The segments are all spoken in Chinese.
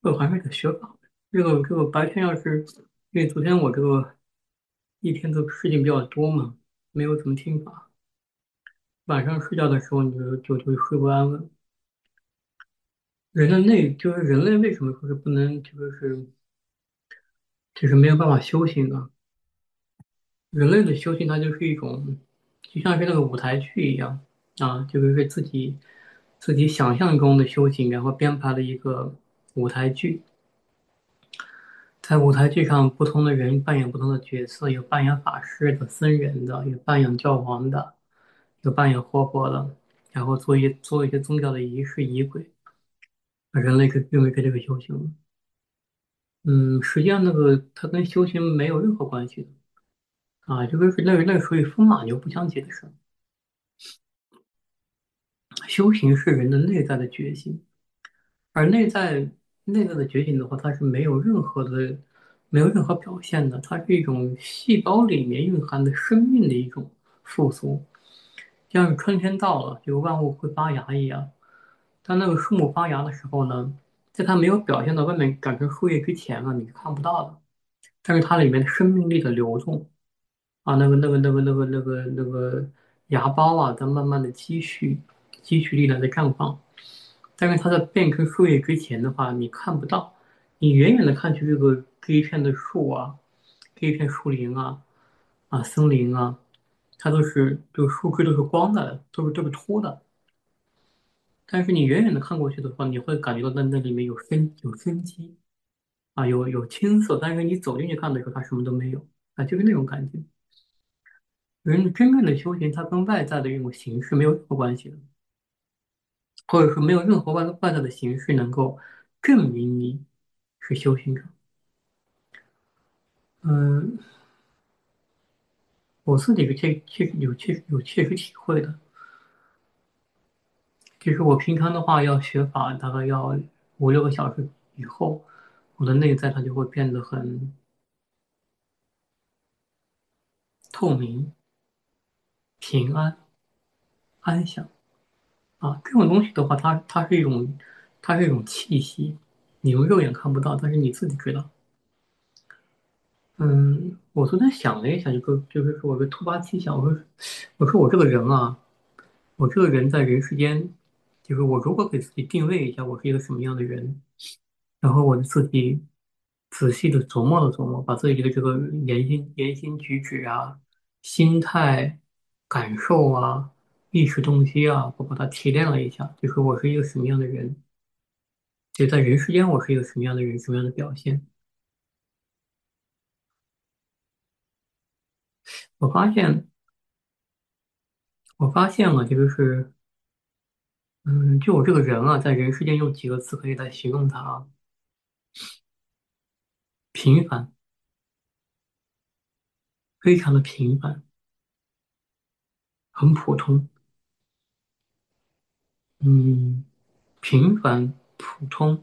还是得学法。这个白天要是因为昨天我这个一天的事情比较多嘛，没有怎么听法。晚上睡觉的时候你就睡不安稳。就是人类为什么说是不能就是没有办法修行呢？人类的修行它就是一种，就像是那个舞台剧一样啊，就是自己想象中的修行，然后编排了一个舞台剧。在舞台剧上，不同的人扮演不同的角色，有扮演法师的、僧人的，有扮演教皇的，有扮演活佛的，然后做一些宗教的仪式仪轨。人类认为这个修行，实际上它跟修行没有任何关系的啊，那个属于风马牛不相及的事儿。修行是人的内在的觉醒，而内在的觉醒的话，它是没有任何表现的，它是一种细胞里面蕴含的生命的一种复苏，像是春天到了，就万物会发芽一样。当那个树木发芽的时候呢，在它没有表现到外面长成树叶之前呢，你是看不到的，但是它里面的生命力的流动啊，那个芽苞啊，在慢慢的积蓄力量在绽放。但是它在变成树叶之前的话，你看不到，你远远的看去，这一片的树啊，这一片树林森林啊，它这个树枝都是光的，都是秃的。但是你远远的看过去的话，你会感觉到那里面有生机有青色，但是你走进去看的时候，它什么都没有啊，就是那种感觉。人真正的修行，它跟外在的一种形式没有任何关系的，或者说没有任何外在的形式能够证明你是修行者。嗯，我自己是切实体会的。其实我平常的话要学法，大概要5、6个小时以后，我的内在它就会变得很透明、平安、安详啊。这种东西的话，它是一种气息，你用肉眼看不到，但是你自己知道。我昨天想了一下，就是说我个突发奇想，我说我这个人啊，我这个人在人世间，就是我如果给自己定位一下，我是一个什么样的人，然后我就自己仔细的琢磨了琢磨，把自己的这个言行举止啊、心态、感受啊、意识动机啊，我把它提炼了一下，就是我是一个什么样的人，就在人世间我是一个什么样的人，什么样的表现。我发现，我发现了，就我这个人啊，在人世间用几个词可以来形容他啊：平凡，非常的平凡，很普通。嗯，平凡、普通、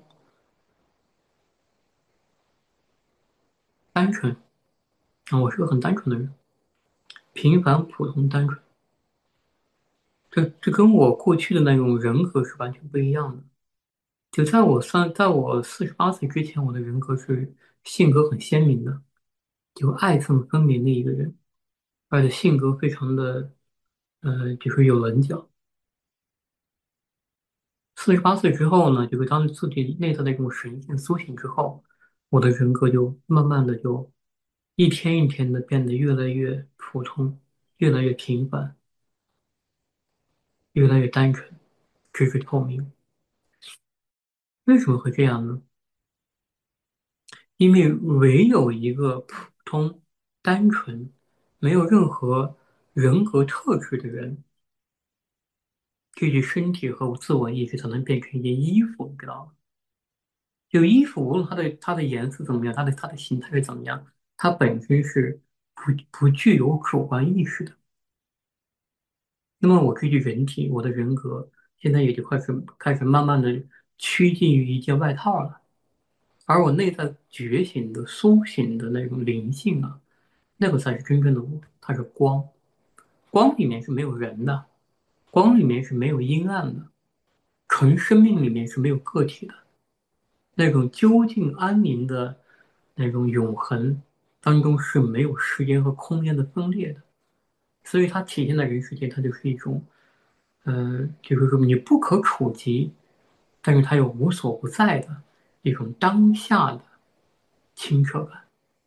单纯我是个很单纯的人，平凡、普通、单纯。这跟我过去的那种人格是完全不一样的。在我48岁之前，我的人格是性格很鲜明的，就爱憎分明的一个人，而且性格非常的，就是有棱角。48岁之后呢，就是当自己内在的一种神性苏醒之后，我的人格就慢慢的就一天一天的变得越来越普通，越来越平凡，越来越单纯，直至透明。为什么会这样呢？因为唯有一个普通、单纯、没有任何人格特质的人，这具身体和自我意识才能变成一件衣服，你知道吗？就衣服，无论它的颜色怎么样，它的形态是怎么样，它本身是不具有主观意识的。那么我这具人体，我的人格，现在也就开始慢慢的趋近于一件外套了。而我内在觉醒的、苏醒的那种灵性啊，那个才是真正的我，它是光。光里面是没有人的，光里面是没有阴暗的，纯生命里面是没有个体的。 那种究竟安宁的那种永恒当中是没有时间和空间的分裂的，所以它体现在人世间，它就是一种，就是说你不可触及，但是它又无所不在的一种当下的清澈感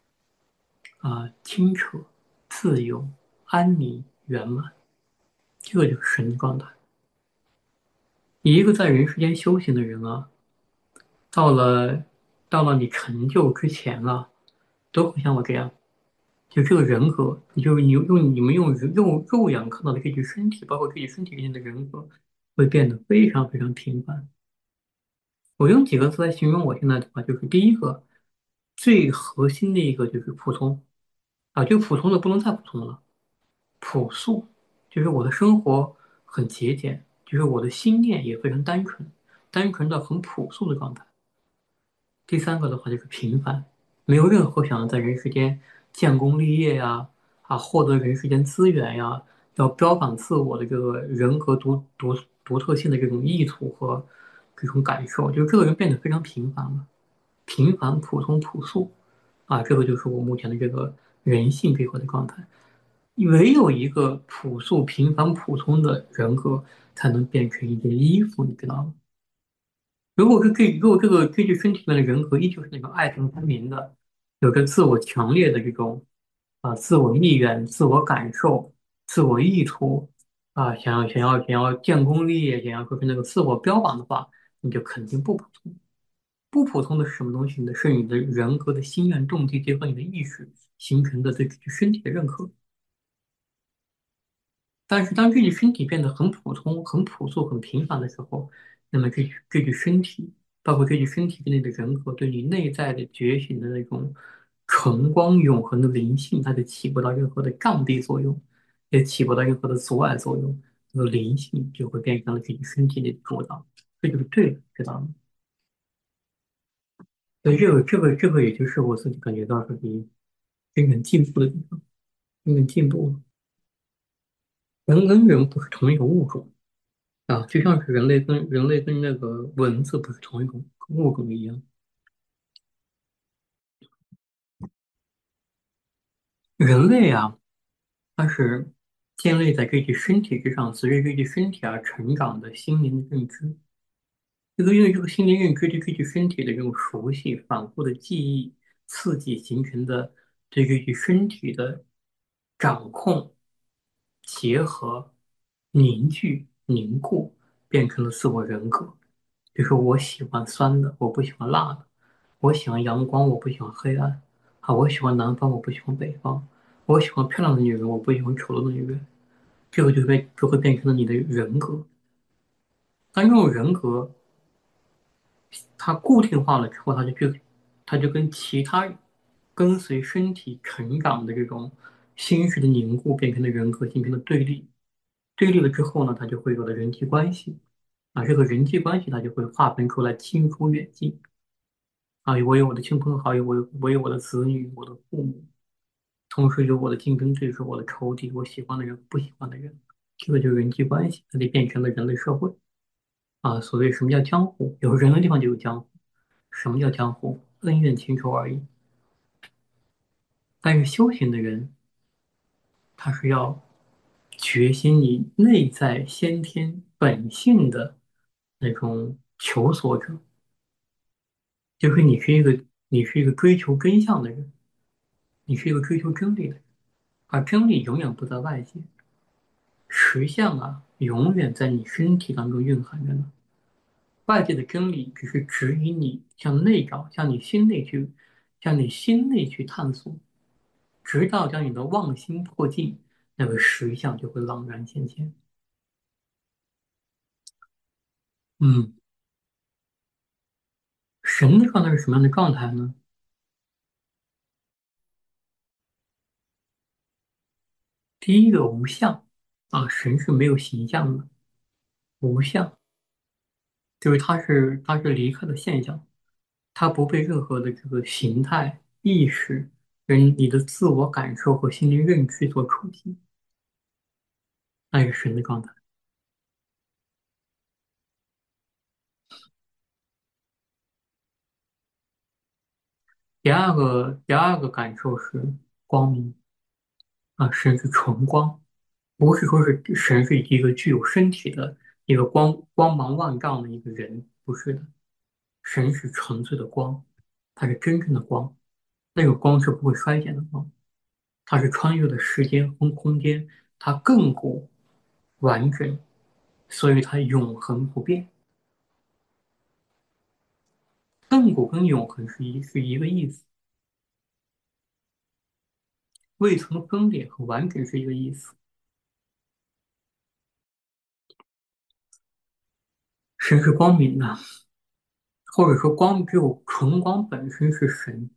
清澈、自由、安宁、圆满，这个就是神的状态。一个在人世间修行的人啊，到了你成就之前啊，都会像我这样。就这个人格，你们用肉眼看到的这具身体，包括这具身体里面的人格，会变得非常非常平凡。我用几个字来形容我现在的话，就是第一个，最核心的一个就是普通就普通的不能再普通了，朴素，就是我的生活很节俭，就是我的心念也非常单纯，单纯到很朴素的状态。第三个的话就是平凡，没有任何想要在人世间建功立业呀，获得人世间资源呀，要标榜自我的这个人格独特性的这种意图和这种感受，就是这个人变得非常平凡了，平凡、普通、朴素这个就是我目前的这个人性这块的状态。唯有一个朴素、平凡、普通的人格，才能变成一件衣服，你知道吗？如果这具身体里面的人格依旧是那种爱憎分明的，有着自我强烈的这种自我意愿、自我感受、自我意图想要建功立业，想要说是那个自我标榜的话，你就肯定不普通。不普通的是什么东西呢？是你的人格的心愿动机结合你的意识形成的对这具身体的认可。但是当这具身体变得很普通、很朴素、很平凡的时候，那么这具身体，包括这具身体之内的人格，对你内在的觉醒的那种纯光永恒的灵性，它就起不到任何的障蔽作用，也起不到任何的阻碍作用。这个灵性就会变成了这具身体的主导，这就是对的，知道吗？所以这个，也就是我自己感觉到是比真正进步的地方，真正进步了。人跟人不是同一个物种。就像是人类跟那个蚊子不是同一种物种一样，人类它是建立在这具身体之上，随着这具身体而成长的心灵的认知。因为这个心灵认知对这具身体的这种熟悉、反复的记忆、刺激形成的对这具身体的掌控、结合、凝聚、凝固，变成了自我人格。比如说，我喜欢酸的，我不喜欢辣的；我喜欢阳光，我不喜欢黑暗。我喜欢南方，我不喜欢北方；我喜欢漂亮的女人，我不喜欢丑陋的女人。这个就会变成了你的人格。当这种人格它固定化了之后，它就跟其他跟随身体成长的这种心识的凝固变成了人格，形成了对立。对立了之后呢，它就会有了人际关系这个人际关系它就会划分出来亲疏远近我有我的亲朋好友，我有我的子女，我的父母，同时有我的竞争对手，我的仇敌，我喜欢的人，不喜欢的人，这个就是人际关系，它就变成了人类社会所谓什么叫江湖？有人的地方就有江湖。什么叫江湖？恩怨情仇而已。但是修行的人，他是要决心你内在先天本性的那种求索者，就是你是一个追求真相的人，你是一个追求真理的人，而真理永远不在外界，实相永远在你身体当中蕴含着呢。外界的真理只是指引你向内找，向你心内去探索。直到将你的妄心破尽，那个实相就会朗然现前。嗯，神的状态是什么样的状态呢？第一个无相神是没有形象的，无相就是它是离开了现象，它不被任何的这个形态、意识、你的自我感受和心灵认知所触及，那是神的状态。 第二个感受是光明啊，神是纯光，不是说是神是一个具有身体的一个光芒万丈的一个人，不是的，神是纯粹的光，它是真正的光，那个光是不会衰减的光，它是穿越了时间和空间，它亘古完整，所以它永恒不变。亘古跟永恒是一个意思，未曾分裂和完整是一个意思。神是光明的，或者说光只有纯光本身是神。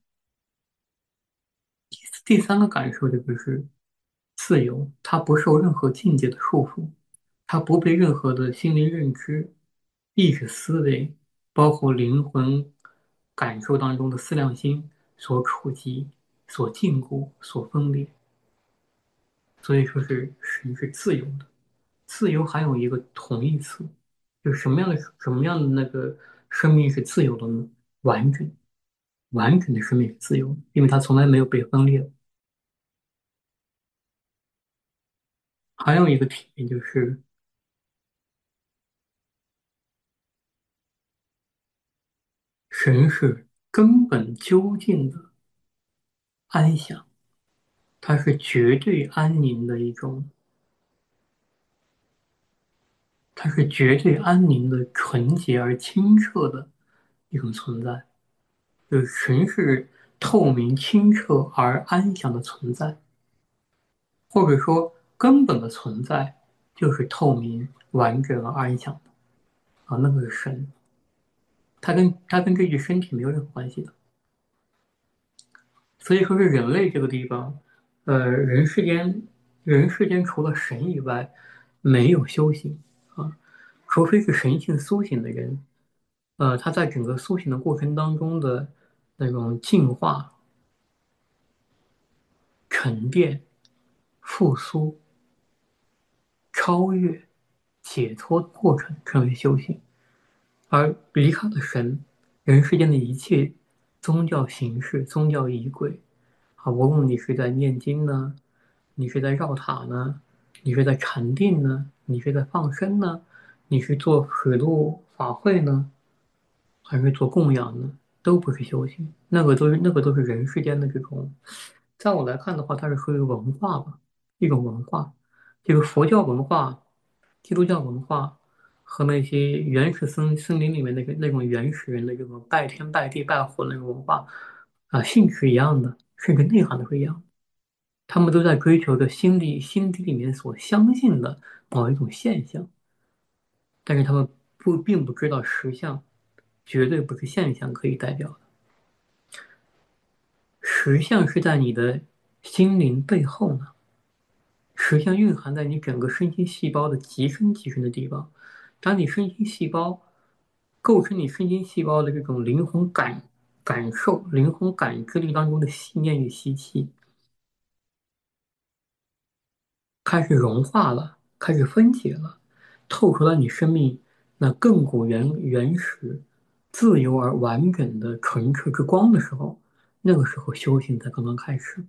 第三个感受就是自由，它不受任何境界的束缚，它不被任何的心灵认知、意识思维，包括灵魂感受当中的思量心所触及、所禁锢、所分裂。所以说是神是自由的。自由还有一个同义词，就是什么样的那个生命是自由的呢？完整，完整的生命是自由的，因为它从来没有被分裂。还有一个体验就是神是根本究竟的安详，它是绝对安宁的一种，它是绝对安宁的纯洁而清澈的一种存在。就是神是透明、清澈而安详的存在。或者说根本的存在就是透明、完整而安详的啊，那个是神，它跟这具身体没有任何关系的。所以说是人类这个地方，人世间除了神以外，没有修行啊，除非是神性苏醒的人，他在整个苏醒的过程当中的那种进化、沉淀、复苏、超越、解脱的过程称为修行。而离开了神，人世间的一切宗教形式、宗教仪轨，啊，无论你是在念经呢，你是在绕塔呢，你是在禅定呢，你是在放生呢，你是做水陆法会呢，还是做供养呢，都不是修行，那个都是人世间的这种，在我来看的话，它是属于文化吧，一种文化，这个佛教文化、基督教文化和那些原始森林里面那种原始人的这种拜天拜地拜火的那种文化啊，性质是一样的，甚至内涵都是一样的，他们都在追求着心底里面所相信的某一种现象，但是他们并不知道实相绝对不是现象可以代表的，实相是在你的心灵背后呢，实相蕴含在你整个身心细胞的极深极深的地方。当你身心细胞构成你身心细胞的这种灵魂感受、灵魂感知力当中的信念与习气开始融化了，开始分解了，透出了你生命那亘古原始、自由而完整的纯澈之光的时候，那个时候修行才刚刚开始。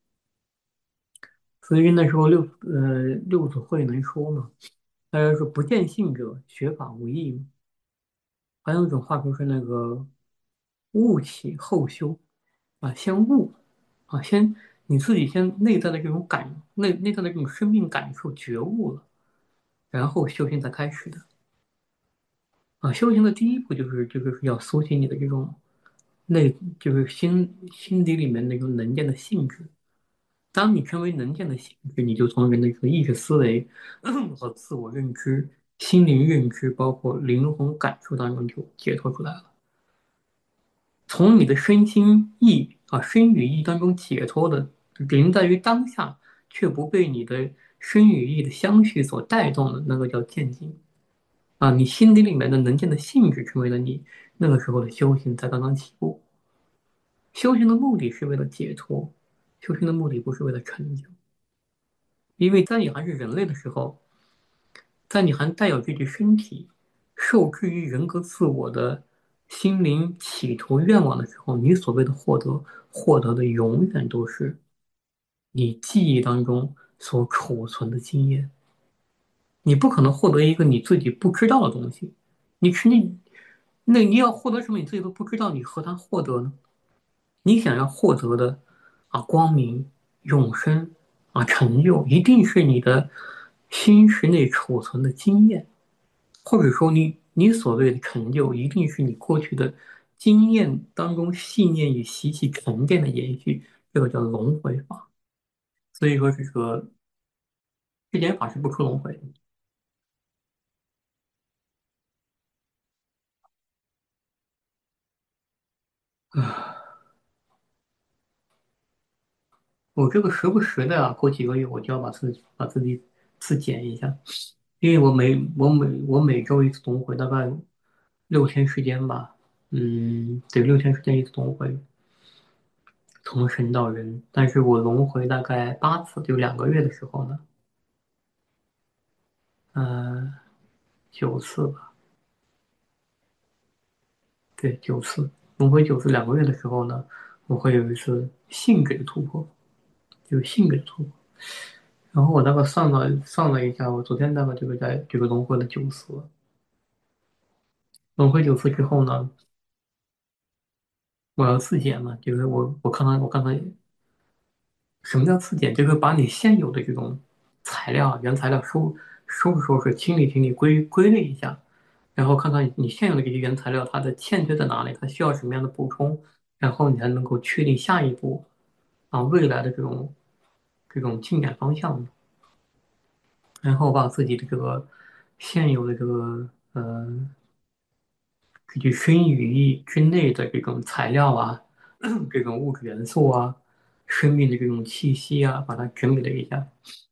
所以那时候六祖慧能说嘛，他说不见性者，学法无益嘛。还有一种话说是那个悟起后修啊，先悟啊，你自己先内在的这种内在的这种生命感受觉悟了，然后修行才开始的啊。修行的第一步就是要苏醒你的这种就是心底里面那种能见的性质。当你成为能见的性质，你就从人的这个意识思维和自我认知、心灵认知，包括灵魂感受当中就解脱出来了。从你的身与意当中解脱的，临在于当下，却不被你的身与意的相续所带动的那个叫见境啊。你心底里面的能见的性质成为了你那个时候的修行才刚刚起步。修行的目的是为了解脱，修行的目的不是为了成就。因为在你还是人类的时候，在你还带有这具身体，受制于人格自我的心灵企图愿望的时候，你所谓的获得，获得的永远都是你记忆当中所储存的经验。你不可能获得一个你自己不知道的东西。那你要获得什么你自己都不知道，你何谈获得呢？你想要获得的光明、永生成就，一定是你的心识内储存的经验。或者说你所谓的成就，一定是你过去的经验当中信念与习气沉淀的延续，这个叫轮回法。所以说这个世间法是不出轮回的。啊，我这个时不时的过几个月我就要把自己自检一下，因为我每周一次轮回，大概6天时间吧。对，6天时间一次轮回，从神到人。但是我轮回大概8次，就2个月的时候呢，呃，9次吧。对，九次，轮回9次2个月的时候呢，我会有一次性格的突破，就是性格的突破。然后我大概算了一下，我昨天大概就是在这个轮回了9次了。轮回9次之后呢，我要自检嘛，就是我看看什么叫自检，就是把你现有的这种材料原材料收拾，清理，归类一下，然后看看你现有的这些原材料它的欠缺在哪里，它需要什么样的补充，然后你才能够确定下一步未来的这种进展方向。然后把自己的这个现有的这个根据生语义之内的这种材料这种物质元素生命的这种气息把它整理了一下。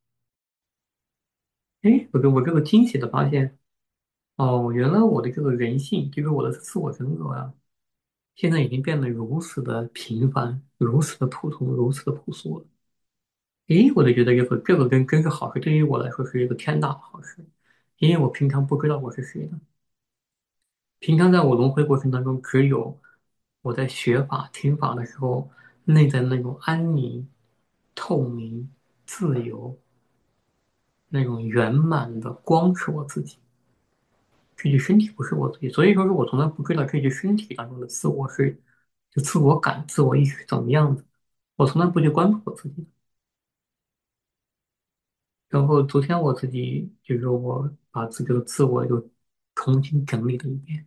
哎，我这个惊喜的发现，哦，原来我的这个人性，就是我的自我人格现在已经变得如此的平凡，如此的普通，如此的朴素了。诶，我就觉得这个真是好事，对于我来说是一个天大的好事，因为我平常不知道我是谁的。平常在我轮回过程当中，只有我在学法听法的时候，内在那种安宁、透明、自由、那种圆满的光是我自己，这具身体不是我自己。所以说是我从来不知道这具身体当中的自我就自我感、自我意识是怎么样的，我从来不去关注我自己。然后昨天我自己就是说我把自己的自我又重新整理了一遍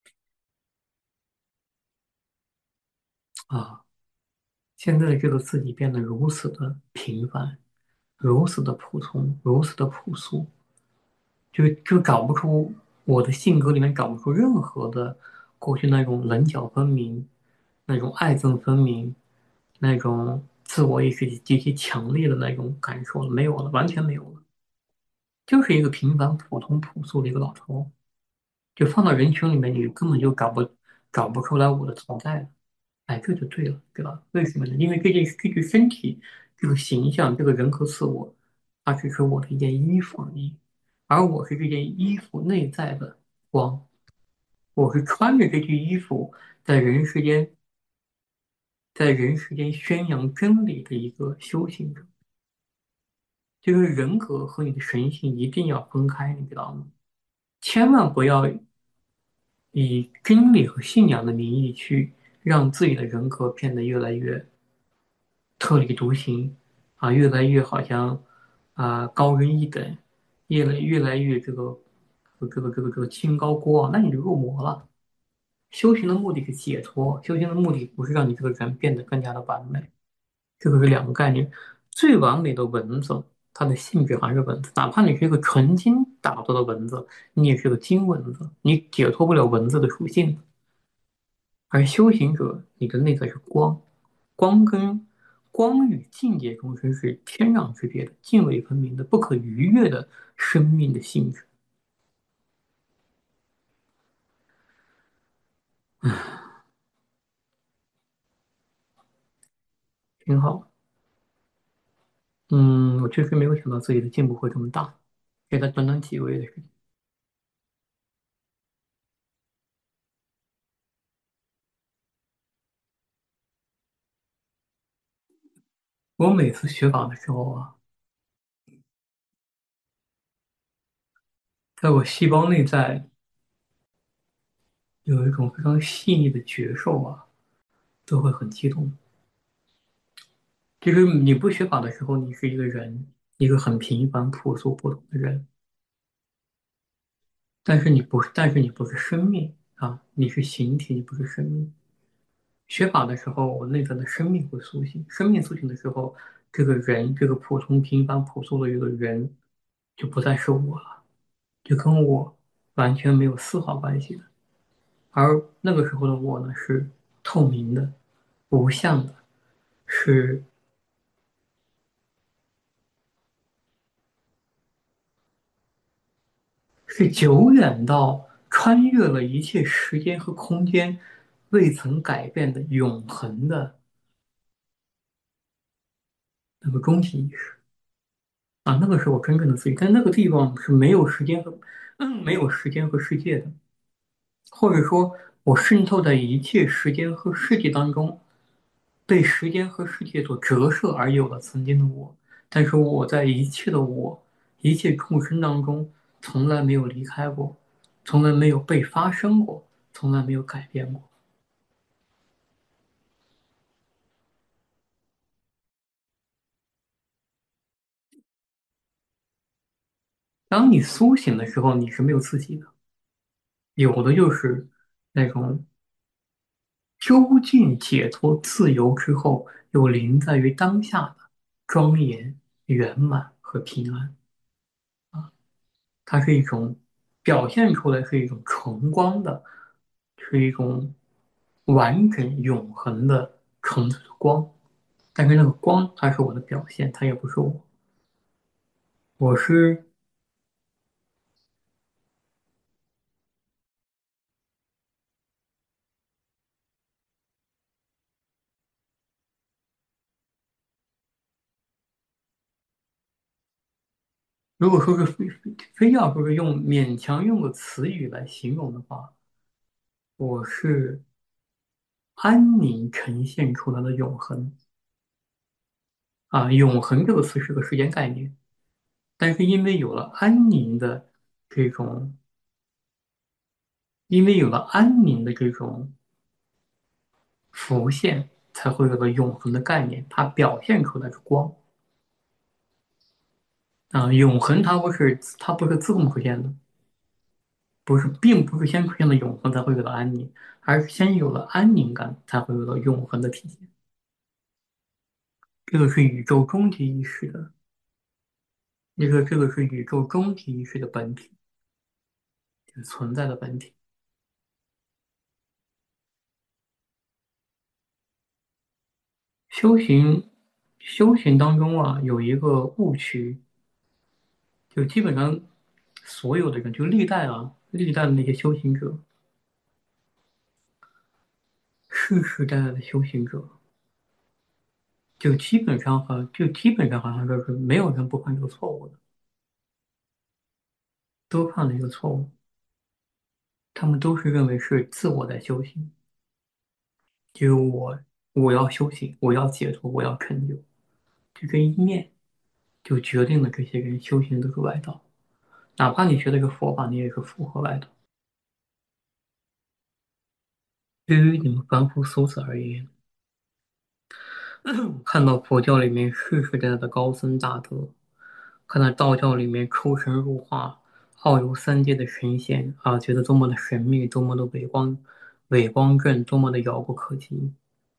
啊。现在这个自己变得如此的平凡，如此的普通，如此的朴素，就找不出我的性格里面找不出任何的过去那种棱角分明、那种爱憎分明、那种自我意识极其强烈的那种感受了，没有了，完全没有了，就是一个平凡、普通、朴素的一个老头。就放到人群里面，你根本就找不出来我的存在了。哎，这就对了，对吧？为什么呢？因为这具身体、这个形象、这个人格自我，它只是我的一件衣服而已，而我是这件衣服内在的光，我是穿着这具衣服在人世间，在人世间宣扬真理的一个修行者。这个人格和你的神性一定要分开，你知道吗？千万不要以真理和信仰的名义去让自己的人格变得越来越特立独行越来越好像高人一等，越来越这个清高高傲，那你就入魔了。修行的目的是解脱，修行的目的不是让你这个人变得更加的完美，这个是两个概念。最完美的文字，它的性质还是文字，哪怕你是一个纯金打造的文字，你也是个金文字，你解脱不了文字的属性。而修行者，你的内在是光，光与境界众生是天壤之别的，泾渭分明的、不可逾越的生命的性质，挺好。我确实没有想到自己的进步会这么大，给他短短几个月的时间。 我每次学法的时候啊，在我细胞内在有一种非常细腻的觉受啊，都会很激动。其实你不学法的时候，你是一个人，一个很平凡、朴素、普通的人，但是你不是生命啊，你是形体，你不是生命。学法的时候，我内在的生命会苏醒，生命苏醒的时候，这个人，这个普通、平凡、朴素的一个人，就不再是我了，就跟我完全没有丝毫关系的。而那个时候的我呢，是透明的、无相的，是是久远到穿越了一切时间和空间，未曾改变的永恒的那个终极意识啊，那个是我真正的自己。在那个地方是没有时间和世界的，或者说，我渗透在一切时间和世界当中，被时间和世界所折射而有了曾经的我。但是我在一切的我、一切众生当中，从来没有离开过，从来没有被发生过，从来没有改变过。当你苏醒的时候，你是没有自己的，有的就是那种究竟解脱自由之后，又临在于当下的庄严、圆满和平安。它是一种表现出来是一种纯光的，是一种完整永恒的纯粹的光。但是那个光，它是我的表现，它也不是我。我是如果说是非要说是勉强用个词语来形容的话，我是安宁呈现出来的永恒啊。永恒这个词是个时间概念，但是这种，因为有了安宁的这种浮现，才会有个永恒的概念，它表现出来是光啊。永恒它不是自动出现的，并不是先出现了永恒才会有了安宁，而是先有了安宁感才会有了永恒的体现。这个是宇宙终极意识的，这个是宇宙终极意识的本体，就是存在的本体。修行修行当中啊，有一个误区，就基本上所有的人，就历代的那些修行者，世世代代的修行者，就基本上好像说是没有人不犯这个错误的，都犯了一个错误。他们都是认为是自我在修行，就是我要修行，我要解脱，我要成就，就这一念就决定了这些人修行都是外道。哪怕你学的是佛法，你也是符合外道。对于你们凡夫俗子而言，看到佛教里面世世代代的高僧大德，看到道教里面出神入化、遨游三界的神仙啊，觉得多么的神秘，多么的伟光正，多么的遥不可及。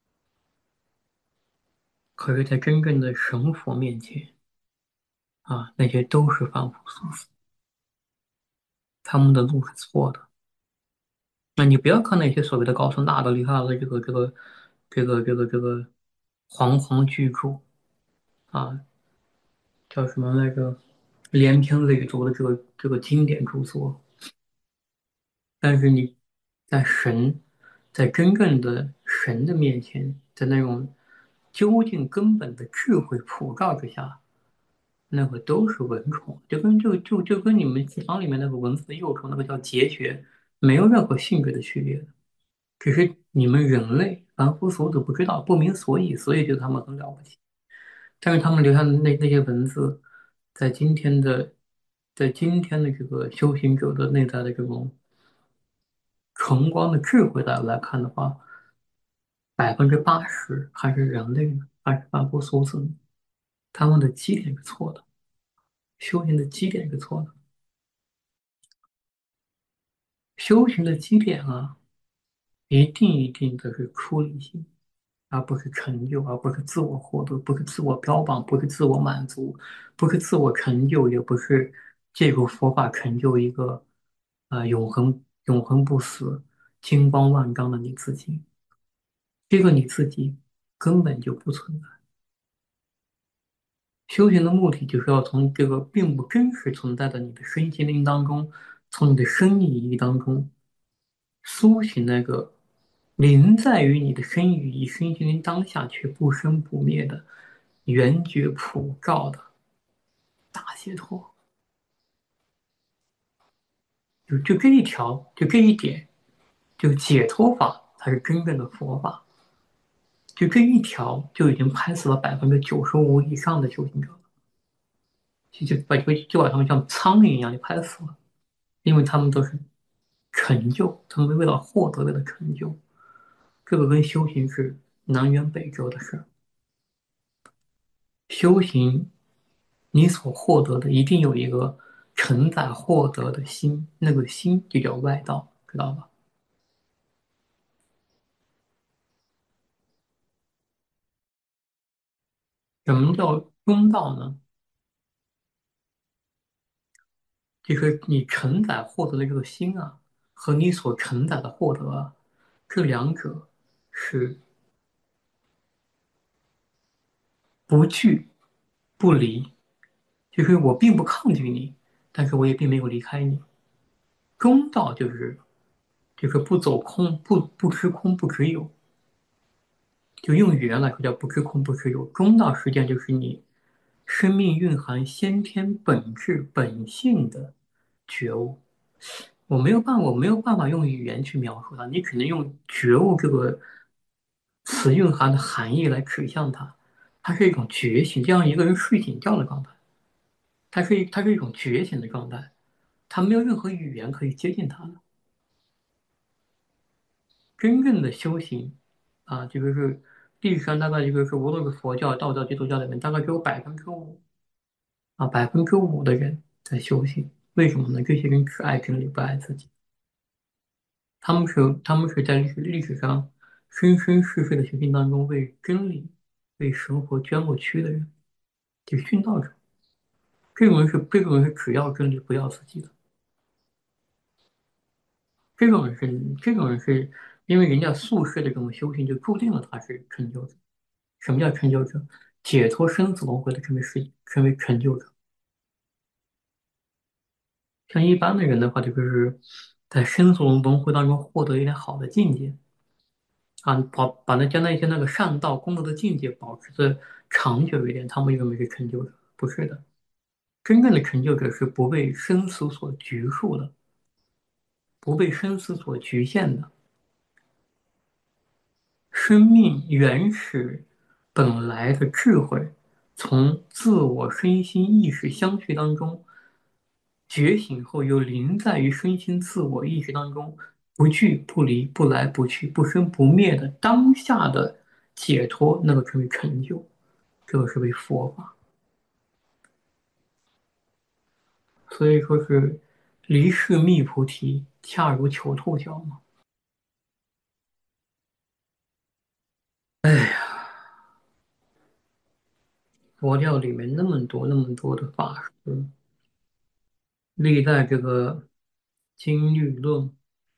可是，在真正的神佛面前啊，那些都是凡夫俗子，他们的路是错的。那你不要看那些所谓的高僧大德，厉害的这个煌煌巨著啊，叫什么来着？连篇累牍的这个经典著作，但是你在神，在真正的神的面前，在那种究竟根本的智慧普照之下，那个都是蚊虫，就跟你们祠堂里面那个蚊子的幼虫，那个叫孑孓，没有任何性质的区别的，只是你们人类凡夫俗子不知道，不明所以，所以觉得他们很了不起。 但是他们留下的那些文字，在今天的，在今天的这个修行者的内在的这种崇高的智慧来看的话，80%还是人类的，还是凡夫俗子的，他们的基点是错的，修行的基点是错的，修行的基点啊，一定的是出离心。而不是成就，而不是自我获得，不是自我标榜，不是自我满足，不是自我成就，也不是借助佛法成就一个永恒不死、金光万丈的你自己。这个你自己根本就不存在。修行的目的就是要从这个并不真实存在的你的身心灵当中，从你的生理意义当中苏醒那个临在于你的身语意、身心灵当下却不生不灭的圆觉普照的大解脱。就这一条，就这一点，就解脱法才是真正的佛法。就这一条就已经拍死了95%以上的修行者了，就把他们像苍蝇一样就拍死了，因为他们都是成就，他们为了获得的成就，这个跟修行是南辕北辙的事。修行，你所获得的一定有一个承载获得的心，那个心就叫外道，知道吧？什么叫中道呢？就是你承载获得的这个心啊，和你所承载的获得啊，这两者是不聚不离。就是我并不抗拒你，但是我也并没有离开你。中道就是不走空，不知空不知有。就用语言来说叫不知空不知有。中道实际上就是你生命蕴含先天本质本性的觉悟。我没有办法用语言去描述它，你只能用觉悟这个词蕴含的含义来指向它。它是一种觉醒，就像一个人睡醒觉的状态，它是一种觉醒的状态，它没有任何语言可以接近它的。真正的修行啊，就是历史上大概就是无论是佛教、道教、基督教里面，大概只有5%啊，5%的人在修行。为什么呢？这些人只爱真理，不爱自己。他们是在历史上生生世世的修行当中为真理、为生活捐过躯的人，就是殉道者。这种人是只要真理不要自己的。这种人是因为人家宿世的这种修行就注定了他是成就者。什么叫成就者？解脱生死轮回的成为成就者。像一般的人的话，就是在生死轮回当中获得一点好的境界啊，把那些善道功德的境界保持的长久一点，他们认为是成就者。不是的，真正的成就者是不被生死所拘束的，不被生死所局限的。生命原始本来的智慧，从自我身心意识相续当中觉醒后，又临在于身心自我意识当中，不聚不离，不来不去，不生不灭的当下的解脱，那个称为成就，这个是为佛法。所以说是离世觅菩提，恰如求兔角嘛。哎呀，佛教里面那么多那么多的法师，历代这个经律论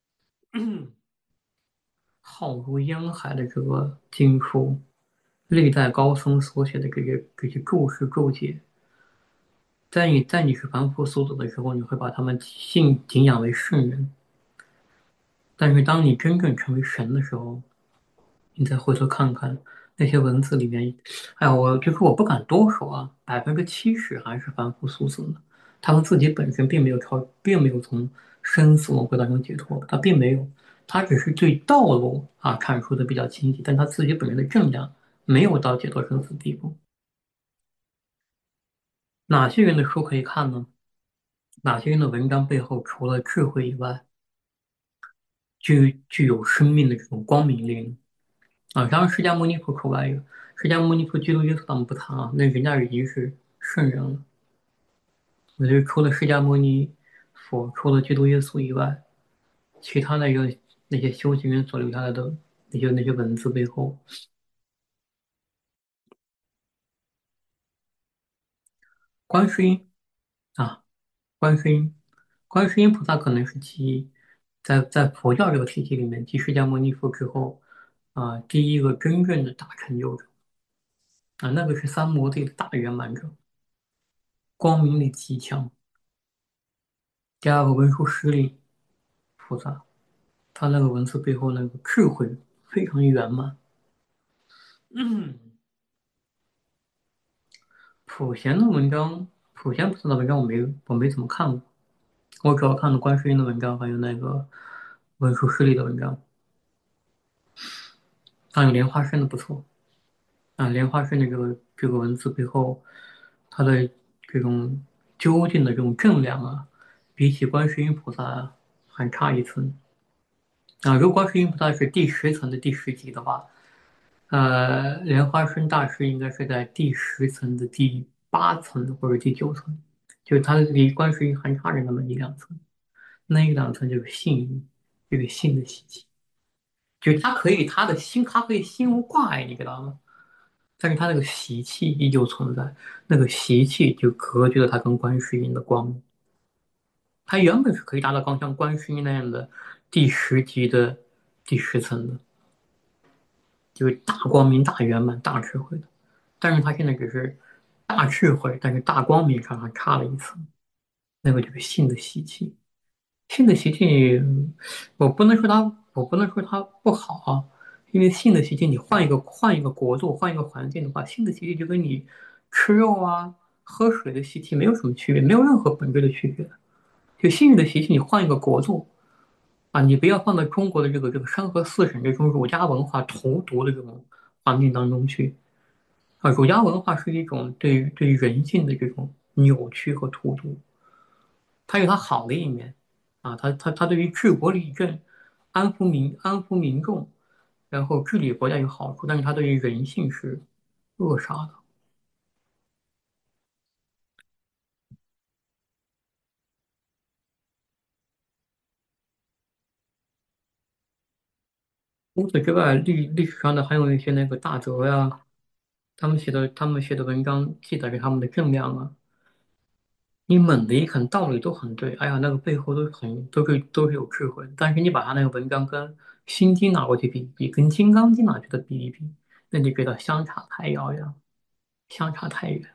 浩如烟海的这个经书，历代高僧所写的这些注释注解，在你是凡夫俗子的时候，你会把他们敬仰为圣人，但是当你真正成为神的时候，你再回头看看那些文字里面，哎呀，我不敢多说啊，70%还是凡夫俗子呢。他们自己本身并没有从生死轮回当中解脱，他并没有，他只是对道路阐述的比较清晰，但他自己本人的正量没有到解脱生死地步。 哪些人的书可以看呢？哪些人的文章背后除了智慧以外，具有生命的这种光明力呢？啊，当然释迦牟尼佛除外一个，释迦牟尼佛、基督耶稣咱们不谈啊，那人家已经是圣人了。我觉得除了释迦牟尼佛、除了基督耶稣以外，其他那些修行人所留下来的那些文字背后，观世音啊，观世音，观世音菩萨可能是继在佛教这个体系里面，继释迦牟尼佛之后第一个真正的大成就者啊，那个是三摩地的大圆满者，光明力极强。第二个文殊师利菩萨，他那个文字背后那个智慧非常圆满。嗯，普贤的文章，普贤菩萨的文章我没怎么看过，我主要看的观世音的文章，还有那个文殊师利的文章，还有莲花生的不错啊。莲花生的这个文字背后，它的这种究竟的这种正量啊，比起观世音菩萨还差一层啊。如果观世音菩萨是第10层的第10级的话，莲花生大师应该是在第10层的第8层或者第9层，就是他离观世音还差着那么1、2层，那1、2层就是信，这个信的习气，就是他可以心无挂碍，你知道吗？但是他那个习气依旧存在，那个习气就隔绝了他跟观世音的光明。他原本是可以达到像观世音那样的第10级的第10层的，就是大光明、大圆满、大智慧的。但是他现在只是大智慧，但是大光明上还差了一层，那个就是性的习气。性的习气，我不能说它不好啊，因为性的习气，你换一个国度，换一个环境的话，性的习气就跟你吃肉啊、喝水的习气没有什么区别，没有任何本质的区别。就性的习气，你换一个国度啊，你不要放在中国的这个山河四省这种儒家文化荼毒的这种环境当中去。啊，儒家文化是一种对于人性的这种扭曲和荼毒，它有它好的一面，啊，它对于治国理政、安抚民众，然后治理国家有好处，但是它对于人性是扼杀的。除此之外，历史上的还有一些那个大哲呀，他们写的文章记载着他们的正量啊，你猛的一看，道理都很对，哎呀，那个背后都是有智慧。但是你把他那个文章跟《心经》拿过去比一比，跟《金刚经》拿去的比一比，那就觉得相差太遥远，相差太远。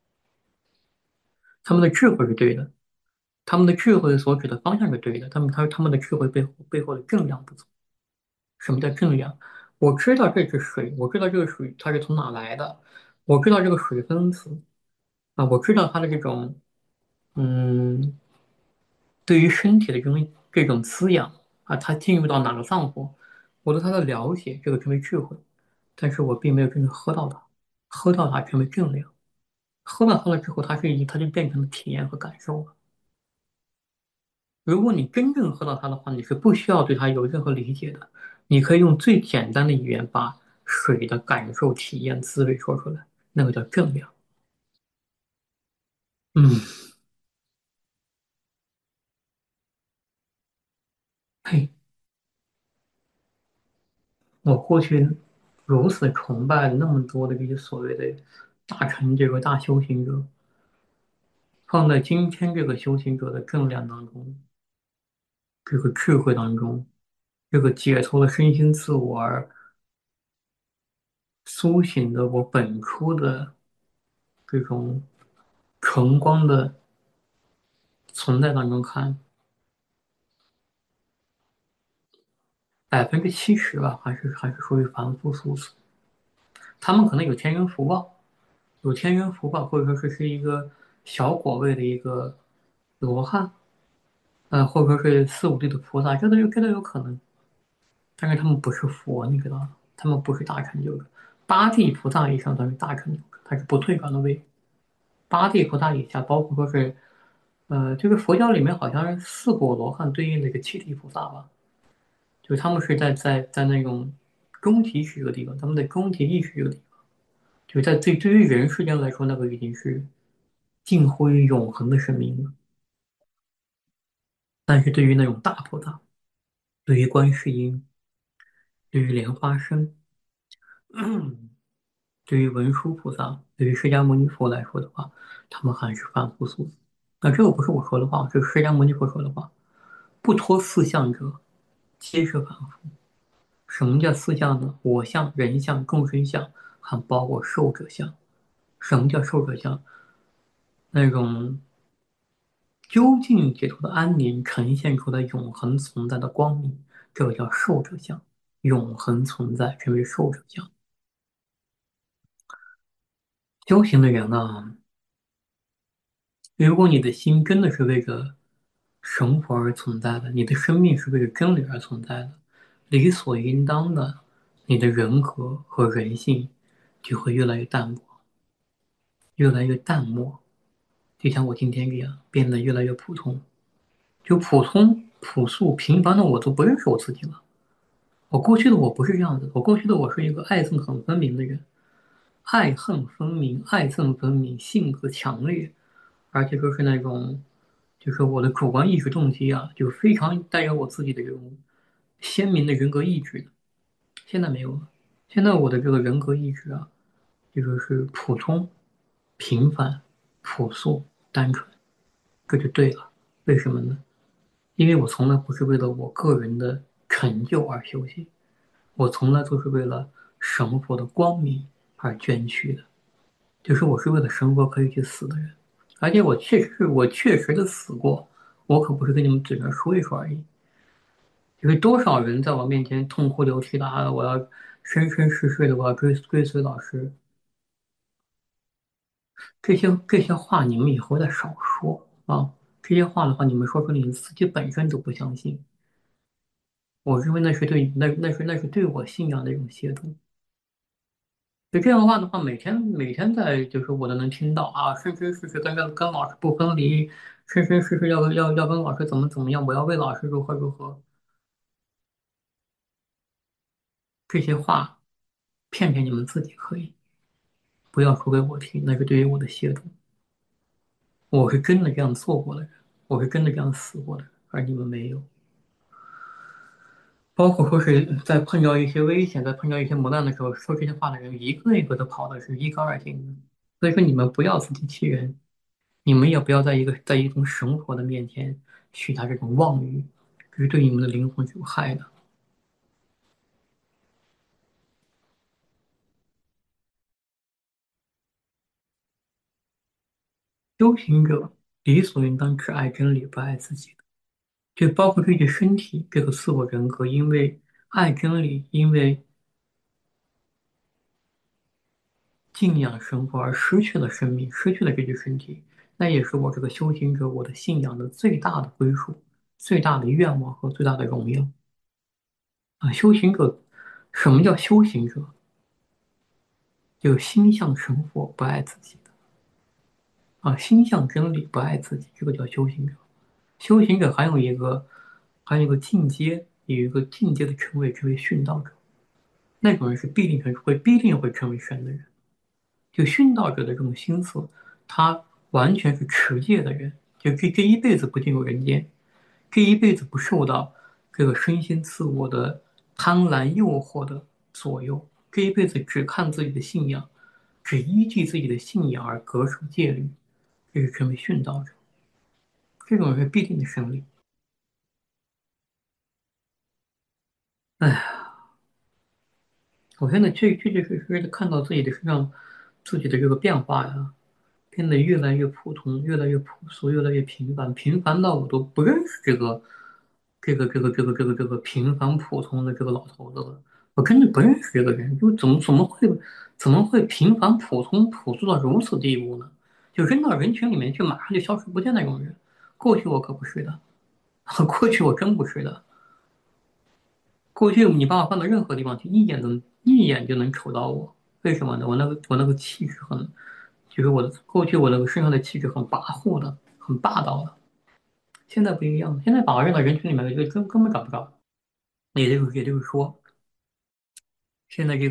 他们的智慧是对的，他们的智慧所指的方向是对的，他们的智慧背后的正量不足。什么叫正量？我知道这是水，我知道这个水它是从哪来的，我知道这个水分子啊，我知道它的这种嗯。对于身体的这种滋养啊，它进入到哪个脏腑，我对它的了解，这个称为智慧，但是我并没有真正喝到它，喝到它成为正量，喝到它了之后，它就变成了体验和感受了。如果你真正喝到它的话，你是不需要对它有任何理解的，你可以用最简单的语言把水的感受、体验、滋味说出来，那个叫正量。嗯，嘿，我过去如此崇拜那么多的这些所谓的大成这个大修行者，放在今天这个修行者的正量当中，这个智慧当中，这个解脱了身心自我而苏醒的我本初的这种纯光的存在当中看，70%吧，还是属于凡夫俗子。他们可能有天缘福报，有天缘福报，或者说是一个小果位的一个罗汉，或者说是4、5地的菩萨，这都有可能。但是他们不是佛，你知道吗？他们不是大成就者。8地菩萨以上才是大成就者，他是不退转的位。 八地菩萨以下，包括说是，这个佛教里面好像是四果罗汉对应的一个七地菩萨吧，就是他们是在那种终极识这个地方，他们的终极意识这个地方，就是在对于人世间来说，那个已经是近乎于永恒的生命了。但是对于那种大菩萨，对于观世音，对于莲花生，对于文殊菩萨，对于释迦牟尼佛来说的话，他们还是凡夫俗子。那这个不是我说的话，这是释迦牟尼佛说的话。不脱四相者，皆是凡夫。什么叫四相呢？我相、人相、众生相，还包括寿者相。什么叫寿者相？那种究竟解脱的安宁呈现出的永恒存在的光明，这个叫寿者相。永恒存在称为寿者相。修行的人啊，如果你的心真的是为着生活而存在的，你的生命是为了真理而存在的，理所应当的，你的人格和人性就会越来越淡薄，越来越淡漠，就像我今天这样，变得越来越普通。就普通、朴素、平凡的我都不认识我自己了。我过去的我不是这样子，我过去的我是一个爱憎很分明的人，爱恨分明，爱憎分明，性格强烈，而且说是那种，就是我的主观意识动机啊，就非常带有我自己的这种鲜明的人格意志的。现在没有了，现在我的这个人格意志啊，就说是普通、平凡、朴素、单纯，这就对了。为什么呢？因为我从来不是为了我个人的成就而修行，我从来都是为了生活的光明而捐躯的。就是我是为了生活可以去死的人，而且我确实的死过，我可不是跟你们嘴上说一说而已。就是多少人在我面前痛哭流涕的啊，我要生生世世的我要追随老师，这些话你们以后再少说啊。这些话的话，你们说出你们自己本身都不相信，我认为那是对我信仰的一种亵渎。就这样的话每天在就是我都能听到啊，生生世世跟老师不分离，生生世世要跟老师怎么样，我要为老师如何如何，这些话骗骗你们自己可以，不要说给我听，那是对于我的亵渎。我是真的这样做过的人，我是真的这样死过的人，而你们没有。包括说是在碰到一些危险，在碰到一些磨难的时候，说这些话的人，一个一个都跑的是一干二净的。所以说，你们不要自欺欺人，你们也不要在一种神佛的面前许下这种妄语，这是对你们的灵魂是有害的。修行者理所应当只爱真理，不爱自己的，就包括这些身体，这个自我人格，因为爱真理，因为敬仰神佛而失去了生命，失去了这具身体，那也是我这个修行者我的信仰的最大的归属、最大的愿望和最大的荣耀啊！修行者，什么叫修行者？就心向神佛，不爱自己的啊，心向真理，不爱自己，这个叫修行者。修行者还有一个进阶，有一个进阶的称谓，称为殉道者。那种人是必定会成为神的人。就殉道者的这种心思，他完全是持戒的人，就这一辈子不进入人间，这一辈子不受到这个身心自我的贪婪诱惑的左右，这一辈子只看自己的信仰，只依据自己的信仰而恪守戒律，这是成为殉道者。这种人是必定的胜利。哎，我现在确确实实的看到自己的身上，自己的这个变化呀，变得越来越普通，越来越朴素，越来越平凡，平凡到我都不认识这个平凡普通的这个老头子了。我真的不认识这个人，就怎么会平凡普通朴素到如此地步呢？就扔到人群里面去，马上就消失不见那种人。过去我可不是的，过去我真不是的。过去你把我放到任何地方去，一眼就能瞅到我。为什么呢？我那个气质很， 就是过去我那个身上的气质很跋扈的，很霸道的，现在不一样，现在把我扔到人群里面，就根本找不着。也就是说，现在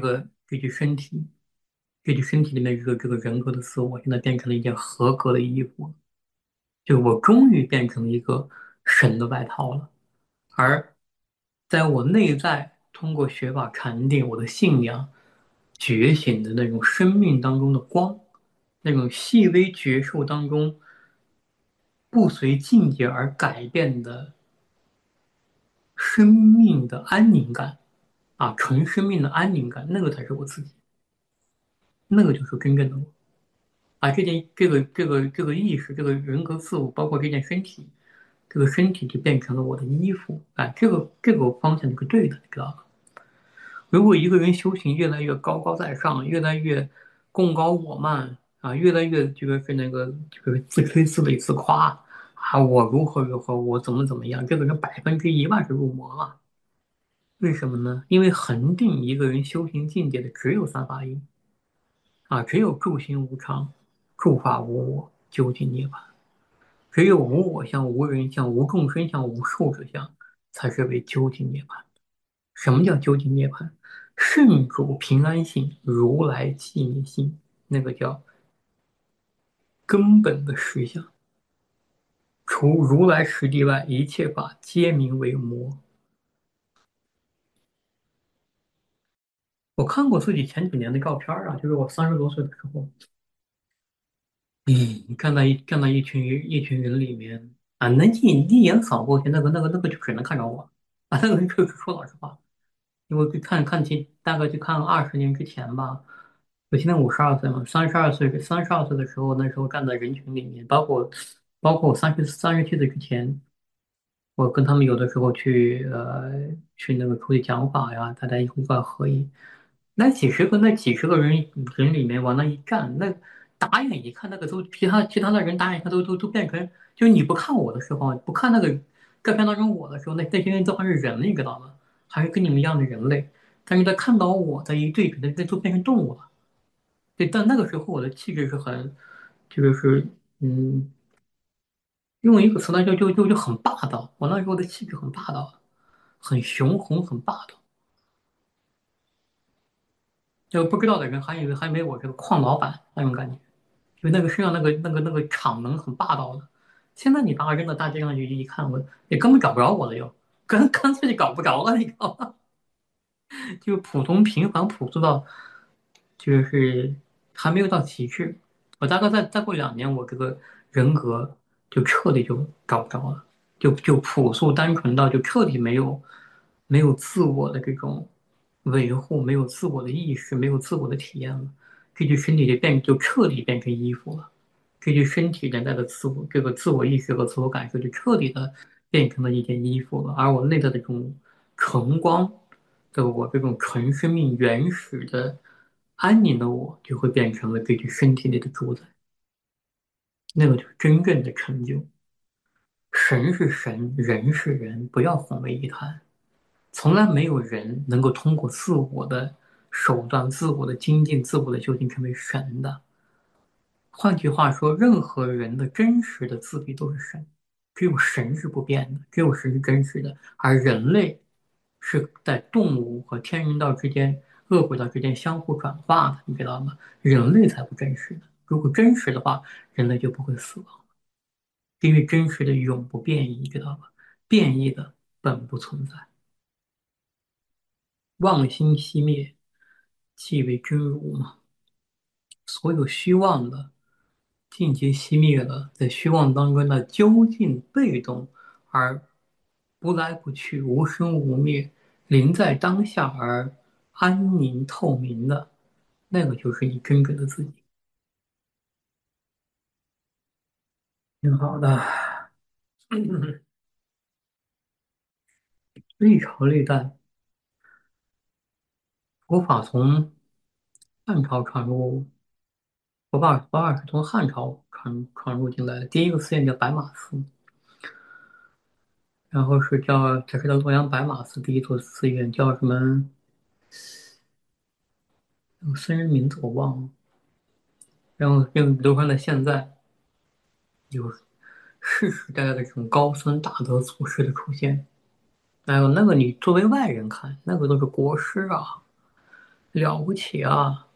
这具身体里面这个人格的自我，现在变成了一件合格的衣服，就我终于变成了一个神的外套了。而在我内在通过学法禅定，我的信仰觉醒的那种生命当中的光，那种细微觉受当中不随境界而改变的生命的安宁感啊，纯生命的安宁感，那个才是我自己，那个就是真正的我。啊，这个意识，这个人格自我，包括这件身体，这个身体就变成了我的衣服。啊，这个方向是对的，你知道吧？如果一个人修行越来越高高在上，越来越贡高我慢啊，越来越是那个自吹自擂自夸啊，我如何如何，我怎么样，这个人100%是入魔了。为什么呢？因为恒定一个人修行境界的只有三法印啊，只有住心无常、住法无我、究竟涅槃。只有无我相、无人相、无众生相、无寿者相，才是为究竟涅槃。什么叫究竟涅槃？圣主平安性，如来寂灭性，那个叫根本的实相。除如来实地外，一切法皆名为魔。我看过自己前几年的照片啊，就是我30多岁的时候，站在一群人里面啊，那一眼扫过去，那个就只能看着我啊，那个人就是说老实话。因为大概去看20年之前吧，我现在52岁嘛，三十二岁的时候，那时候站在人群里面，包括我37岁之前，我跟他们有的时候去那个出去讲法呀，大家一块合影，那几十个人里面往那一站，那打眼一看，那个都其他的人打眼一看都变成，就是你不看我的时候，不看那个照片当中我的时候，那些人都还是人，你知道吗？还是跟你们一样的人类，但是他看到我在一对比，那都变成动物了。对，但那个时候我的气质是很，就是嗯。用一个词来就很霸道。我那时候的气质很霸道，很雄浑，很霸道。就不知道的人还以为还没我这个矿老板那种感觉，就那个身上那个场能很霸道的。现在你把我扔到大街上去一看，我也根本找不着我了又，干脆就找不着了，你知道吗？就普通平凡朴素到就是还没有到极致。我大概再过2年，我这个人格就彻底就找不着了，就朴素单纯到就彻底没有自我的这种维护，没有自我的意识，没有自我的体验了。这具身体就彻底变成衣服了，这具身体连带的这个自我意识和自我感受就彻底的变成了一件衣服了，而我内在的这种纯光。我这种纯生命原始的安宁的我，就会变成了这具身体里的主宰，那个就是真正的成就。神是神，人是人，不要混为一谈。从来没有人能够通过自我的手段、自我的精进、自我的修行成为神的。换句话说，任何人的真实的自闭都是神，只有神是不变的，只有神是真实的，而人类是在动物和天人道之间、恶鬼道之间相互转化的，你知道吗？人类才不真实的。如果真实的话，人类就不会死亡，因为真实的永不变异，知道吧？变异的本不存在，妄心熄灭，即为真如嘛。所有虚妄的尽皆熄灭了，在虚妄当中的究竟被动而不来不去、无生无灭，临在当下而安宁透明的，那个就是你真正的自己。挺好的，历朝历代佛法从汉朝传入，佛法是从汉朝传入进来的。第一个寺院叫白马寺，然后它是叫洛阳白马寺第一座寺院，叫什么？那个僧人名字我忘了。 然后并流传到现在，有世世代代的这种高僧大德祖师的出现。还有那个你作为外人看，那个都是国师啊，了不起啊！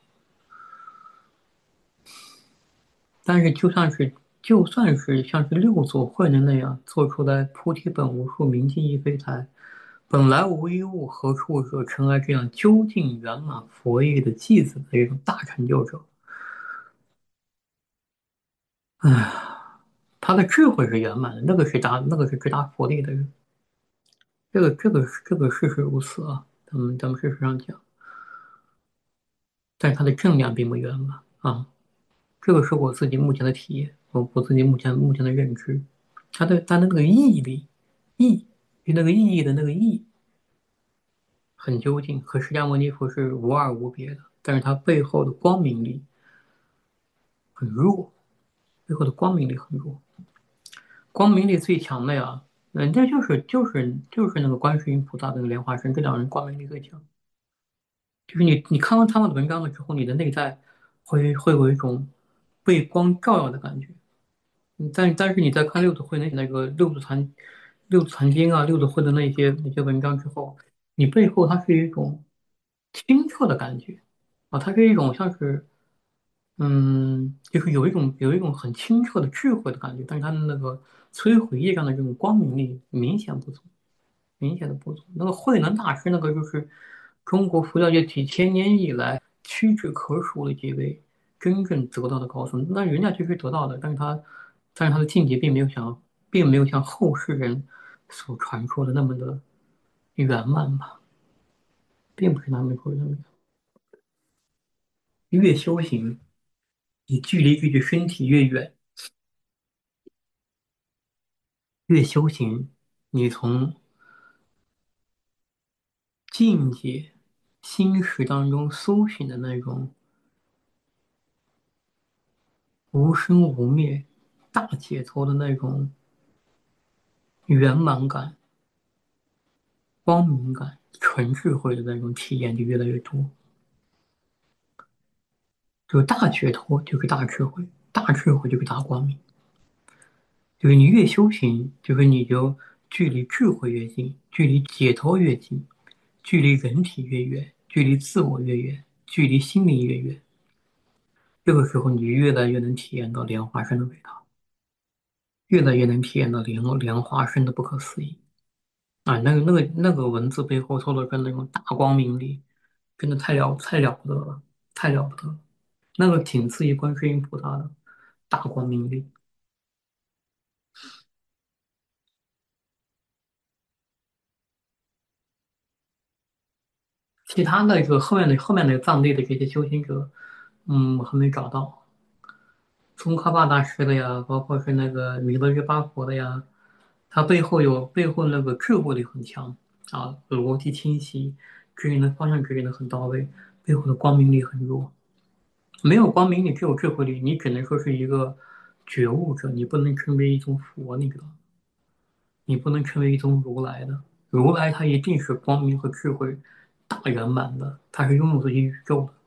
但是就算是像是六祖慧能那样做出来菩提本无树，明镜亦非台，本来无一物，何处惹尘埃这样究竟圆满佛意的弟子的一种大成就者，唉，他的智慧是圆满的，那个是直达佛力的人，这个事实如此啊。咱们事实上讲，但是他的正量并不圆满啊。这个是我自己目前的体验，我自己目前的认知，它的那个毅力，意与那个意义的那个意很究竟，和释迦牟尼佛是无二无别的，但是它背后的光明力很弱，背后的光明力很弱，光明力最强的呀，这就是那个观世音菩萨跟莲花生这两人光明力最强，就是你看完他们的文章了之后，你的内在会有一种被光照耀的感觉。但是你在看六祖慧能那个六祖坛经啊，六祖慧的那些文章之后，你背后它是一种清澈的感觉啊，它是一种像是就是有一种很清澈的智慧的感觉，但是它的那个摧毁业障的这种光明力明显不足。明显的不足。那个慧能大师，那个就是中国佛教界几千年以来屈指可数的几位真正得道的高僧。那人家确实得到的，但是他的境界并没有像后世人所传说的那么的圆满吧，并不是他们说的那么圆。越修行，你距离自己身体越远；越修行，你从境界、心识当中苏醒的那种无生无灭、大解脱的那种圆满感、光明感、纯智慧的那种体验就越来越多。就是大解脱就是大智慧，大智慧就是大光明。就是你越修行，就是你就距离智慧越近，距离解脱越近，距离人体越远，距离自我越远，距离心灵越远。这个时候，你越来越能体验到莲花生的伟大，越来越能体验到莲花生的不可思议。啊，那个文字背后透露着那种大光明力，真的太了不得了，太了不得了。那个仅次于观世音菩萨的大光明力。其他的这个后面的藏地的这些修行者，我还没找到。宗喀巴大师的呀，包括是那个弥勒日巴佛的呀，他背后那个智慧力很强啊，逻辑清晰，方向指引的很到位，背后的光明力很弱。没有光明，你只有智慧力，你只能说是一个觉悟者，你不能成为一种佛，你知道吗？你不能成为一种如来的。如来他一定是光明和智慧大圆满的，他是拥有自己宇宙的。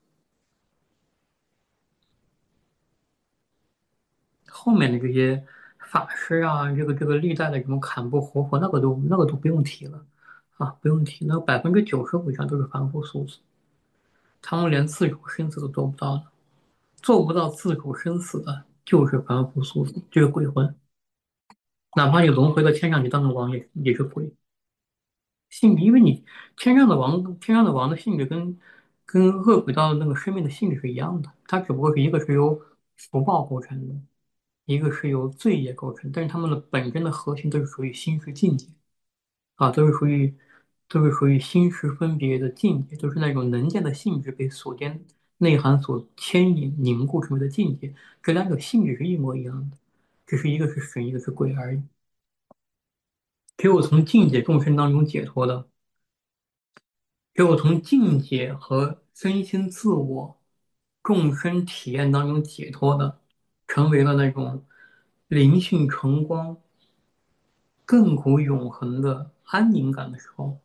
后面的这些法师啊，这个历代的什么砍布活佛，那个都不用提了啊，不用提，那95%以上都是凡夫俗子，他们连自主生死都做不到的，做不到自主生死的，就是凡夫俗子，就是鬼魂。哪怕你轮回到天上去当个王也是鬼性质，因为你天上的王的性质跟恶鬼道那个生命的性质是一样的，它只不过是一个是由福报构成的，一个是由罪业构成，但是它们的本身的核心都是属于心识境界啊，都是属于心识分别的境界，都是那种能见的性质被所见内涵所牵引凝固成为的境界，这两者性质是一模一样的，只是一个是神，一个是鬼而已。只有从境界众生当中解脱的，只有从境界和身心自我众生体验当中解脱的，成为了那种灵性纯光、亘古永恒的安宁感的时候，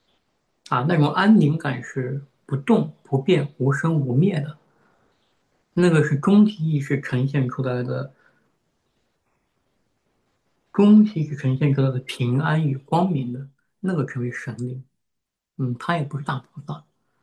啊，那种安宁感是不动不变、无生无灭的。 那个是终极意识呈现出来的，终极意识呈现出来的平安与光明的那个称为神灵。他也不是大菩萨，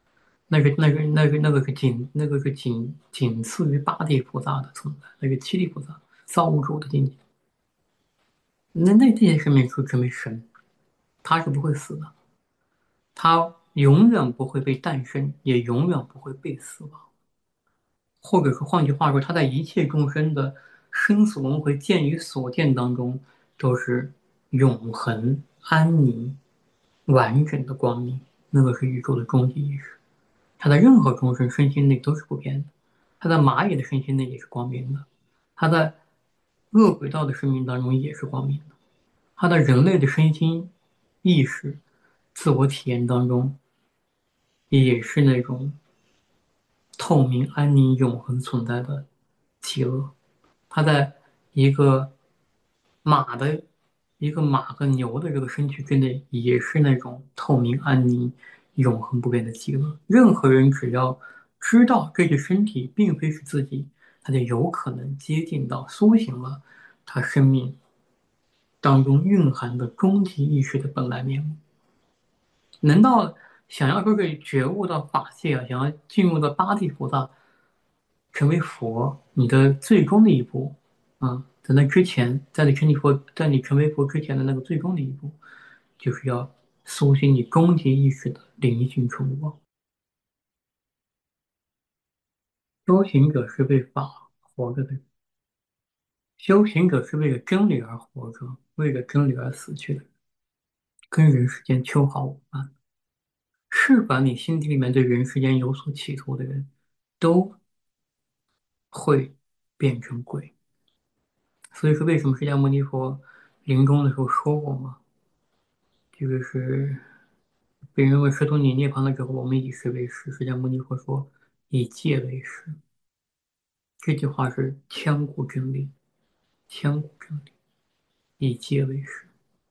那个是仅次于八地菩萨的存在，那个七地菩萨造物主的境界。那这些生命就成为神，他是不会死的，他永远不会被诞生，也永远不会被死亡。或者说，换句话说，他在一切众生的生死轮回、见与所见当中，都是永恒、安宁、完整的光明。那个是宇宙的终极意识。他在任何众生身心内都是不变的，他在蚂蚁的身心内也是光明的，他在恶鬼道的生命当中也是光明的，他在人类的身心意识、自我体验当中也是那种透明、安宁、永恒存在的极乐。他在一个马的马和牛的这个身躯之内，也是那种透明、安宁、永恒不变的极乐。任何人只要知道这具身体并非是自己，他就有可能接近到苏醒了他生命当中蕴含的终极意识的本来面目。难道想要说是觉悟到法界啊，想要进入到八地菩萨，成为佛，你的最终的一步在那之前，在你成为佛之前的那个最终的一步，就是要苏醒你终极意识的灵性触望。修行者是为法活着的人，修行者是为了真理而活着，为了真理而死去的人，跟人世间秋毫无关。是凡你心底里面对人世间有所企图的人，都会变成鬼。所以说，为什么释迦牟尼佛临终的时候说过嘛？这个是被人问师徒你涅槃了之后，我们以谁为师？释迦牟尼佛说以戒为师。这句话是千古真理，千古真理，以戒为师。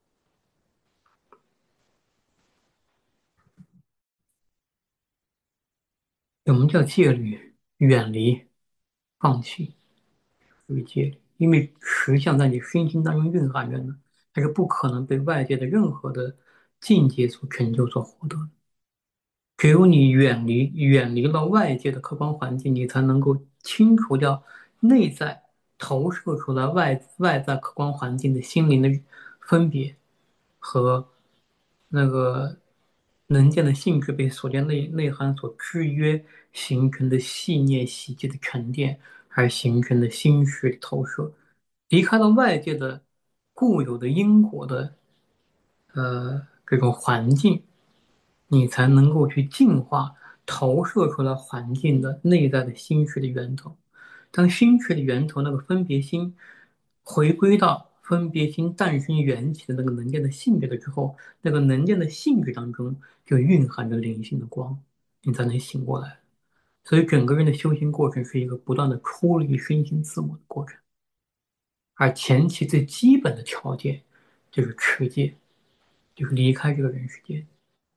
什么叫戒律？远离、放弃，属于戒律。因为实相在你身心当中蕴含着呢，它是不可能被外界的任何的境界所成就、所获得的。只有你远离了外界的客观环境，你才能够清除掉内在投射出来外在客观环境的心灵的分别和那个能见的性质被所见内涵所制约形成的细念习气的沉淀，而形成的心识投射，离开了外界的固有的因果的这种环境。你才能够去净化投射出来环境的内在的心识的源头。当心识的源头那个分别心回归到分别心诞生缘起的那个能见的性质了之后，那个能见的性质当中就蕴含着灵性的光，你才能醒过来。所以整个人的修行过程是一个不断的出离身心自我的过程，而前期最基本的条件就是持戒，就是离开这个人世间。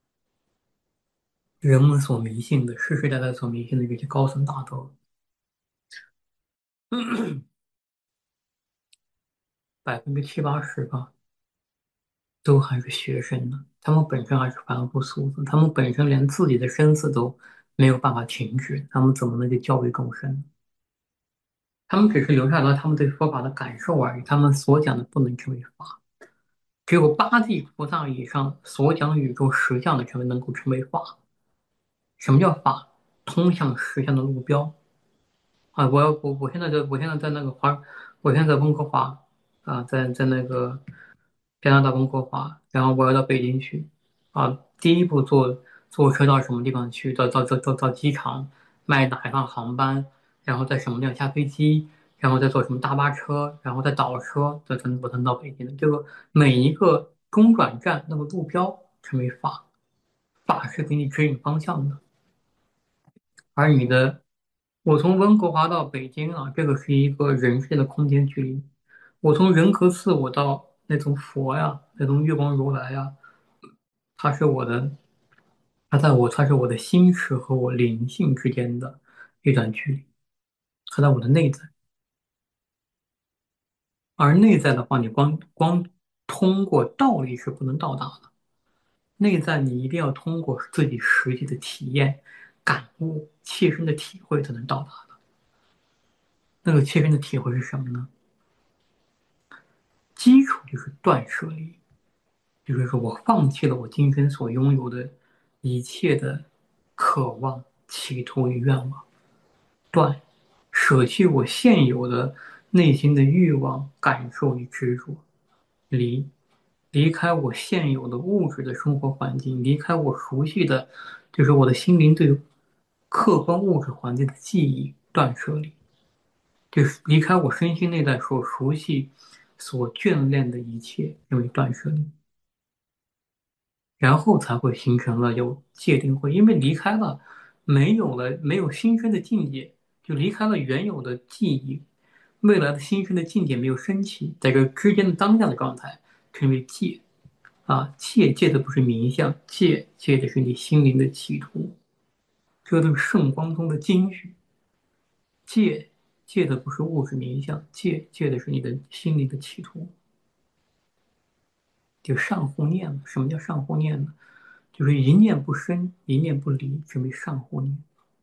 人们所迷信的，世世代代所迷信的这些高僧大德，70%-80%吧，都还是学生呢。他们本身还是凡夫俗子，他们本身连自己的生死都没有办法停止，他们怎么能去教育众生？他们只是留下了他们对佛法的感受而已，他们所讲的不能称为法。只有八地菩萨以上所讲宇宙实相的成分能够称为法。什么叫法？通向实相的路标。我现在在那个我现在在温哥华在那个加拿大温哥华，然后我要到北京去第一步坐车到什么地方去？到机场，买哪一趟航班，然后在什么地方下飞机，然后再坐什么大巴车，然后再倒车，我才能到北京的。这个每一个中转站那个路标称为法，法是给你指引方向的。而我从温哥华到北京这个是一个人世间的空间距离。我从仁和寺我到那种佛呀，那种月光如来呀，它是我的，它是我的心识和我灵性之间的一段距离。 它在我的内在。而内在的话，你光通过道理是不能到达的。内在你一定要通过自己实际的体验、感悟、切身的体会才能到达的。那个切身的体会是什么呢？基础就是断舍离，就是说我放弃了我今生所拥有的一切的渴望、企图与愿望，断，舍弃我现有的内心的欲望、感受与执着，离，离开我现有的物质的生活环境，离开我熟悉的，就是我的心灵对客观物质环境的记忆，断舍离，就是离开我身心内在所熟悉、所眷恋的一切，因为断舍离。然后才会形成了有界定会，因为离开了，没有新生的境界，就离开了原有的记忆，未来的新生的境界没有升起，在这之间的当下的状态称为界啊，界的不是名相，界的是你心灵的企图，这都是圣光中的精髓。界界的不是物质名相，界的是你的心灵的企图，就上护念了。什么叫上护念呢？就是一念不生，一念不离，称为上护念，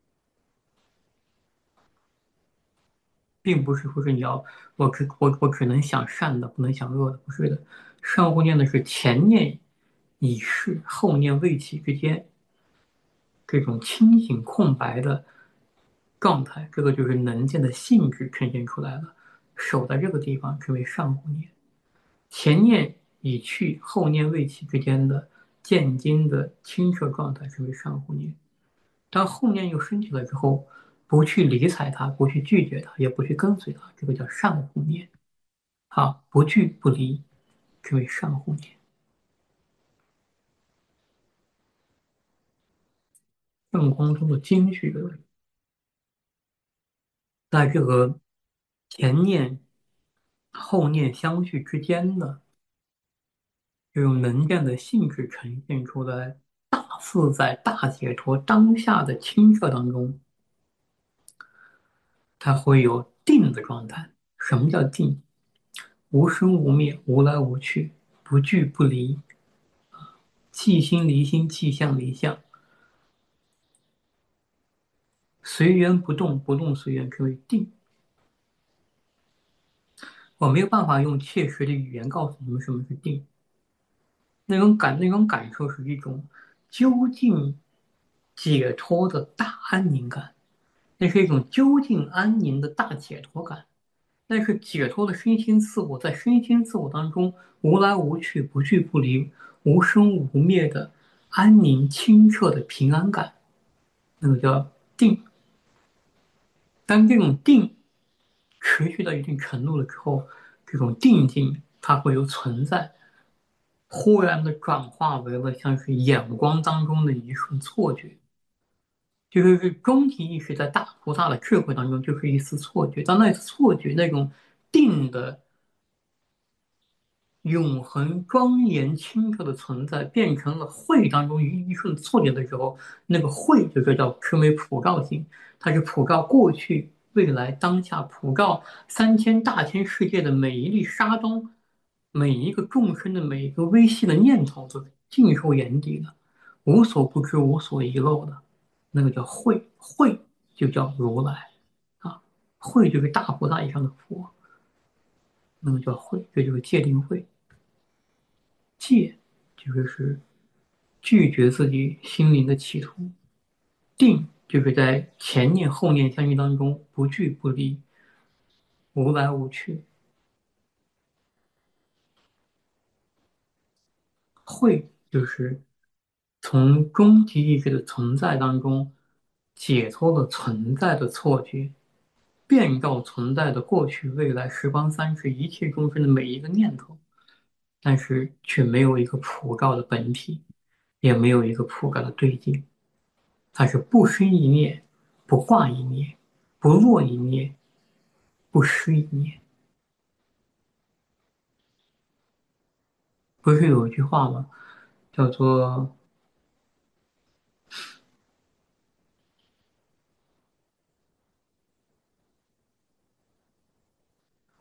并不是说是你要我只能想善的，不能想恶的，不是的。上护念的是前念已逝，后念未起之间这种清醒空白的状态，这个就是能见的性质呈现出来了。守在这个地方称为上护念，前念已去，后念未起之间的见经的清澈状态称为上护念。当后念又升起来之后，不去理睬它，不去拒绝它，也不去跟随它，这个叫上护念。好，不惧不离，称为上护念。正光中的精髓的，在这个前念后念相续之间的这种能量的性质呈现出来，大自在、大解脱当下的清澈当中，它会有定的状态。什么叫定？无生无灭，无来无去，不惧不离，即心离心，即相离相，随缘不动，不动随缘，称为定。我没有办法用切实的语言告诉你们什么是定。那种感受是一种究竟解脱的大安宁感，那是一种究竟安宁的大解脱感。那是解脱的身心自我，在身心自我当中无来无去、不惧不离、无生无灭的安宁清澈的平安感，那个叫定。当这种定持续到一定程度了之后，这种定境它会有存在，忽然的转化为了像是眼光当中的一瞬错觉，就是终极意识在大菩萨的智慧当中就是一丝错觉，当那次错觉那种定的永恒庄严清澈的存在变成了慧当中一瞬错觉的时候，那个慧就是叫称为普照性，它是普照过去、未来、当下，普照3000大千世界的每一粒沙中，每一个众生的每一个微细的念头都尽收眼底的，无所不知、无所遗漏的，那个叫慧，慧就叫如来啊，慧就是大菩萨以上的佛，那个叫慧，这就是界定慧。戒就是拒绝自己心灵的企图，定就是在前念后念相续当中不惧不离，无来无去。慧就是从终极意识的存在当中解脱了存在的错觉，遍照存在的过去、未来、十方三世一切众生的每一个念头，但是却没有一个普照的本体，也没有一个普照的对境。它是不生一念，不化一念，不落一念，不失一念。不是有一句话吗？叫做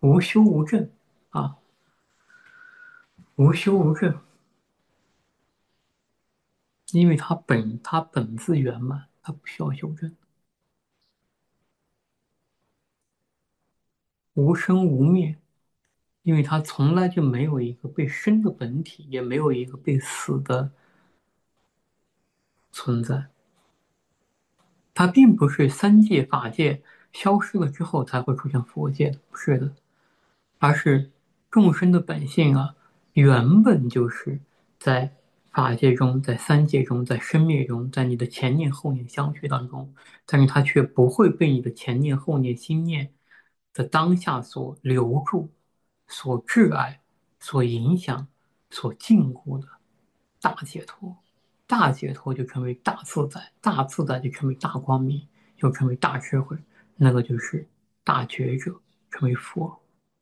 无修无证啊，无修无证，因为它本自圆满，它不需要修正。无生无灭，因为它从来就没有一个被生的本体，也没有一个被死的存在。它并不是三界法界消失了之后才会出现佛界的，不是的，而是众生的本性啊，原本就是在法界中，在三界中，在生灭中，在你的前念后念相续当中，但是它却不会被你的前念后念心念的当下所留住、所挚爱、所影响、所禁锢的大解脱。大解脱就成为大自在，大自在就成为大光明，又成为大智慧，那个就是大觉者，成为佛。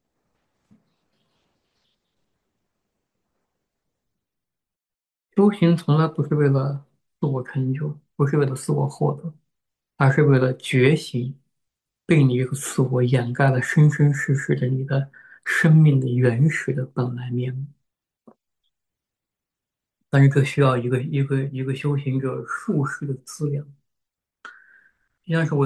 修行从来不是为了自我成就，不是为了自我获得，而是为了觉醒被你这个自我掩盖了生生世世的你的生命的原始的本来面目。但是这需要一个修行者术士的资粮。像是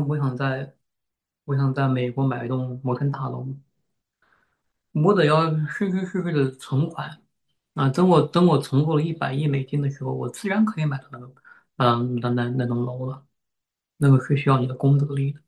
我想在美国买一栋摩天大楼，我得要生生世世的存款啊！等我存够了100亿美金的时候，我自然可以买到那栋楼了。那个是需要你的功德力的，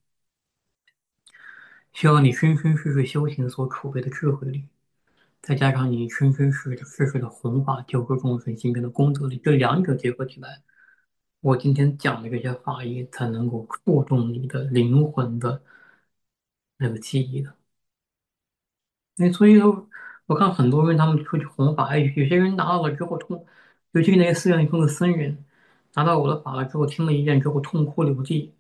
需要你生生世世修行所储备的智慧力，再加上你生生世世的弘法救度众生心边的功德力，这两者结合起来，我今天讲的这些法义才能够触动你的灵魂的那个记忆的。所以说，我看很多人他们出去弘法，哎，有些人拿到了之后痛，尤其那些寺院里头的僧人，拿到我的法了之后，听了一遍之后痛哭流涕，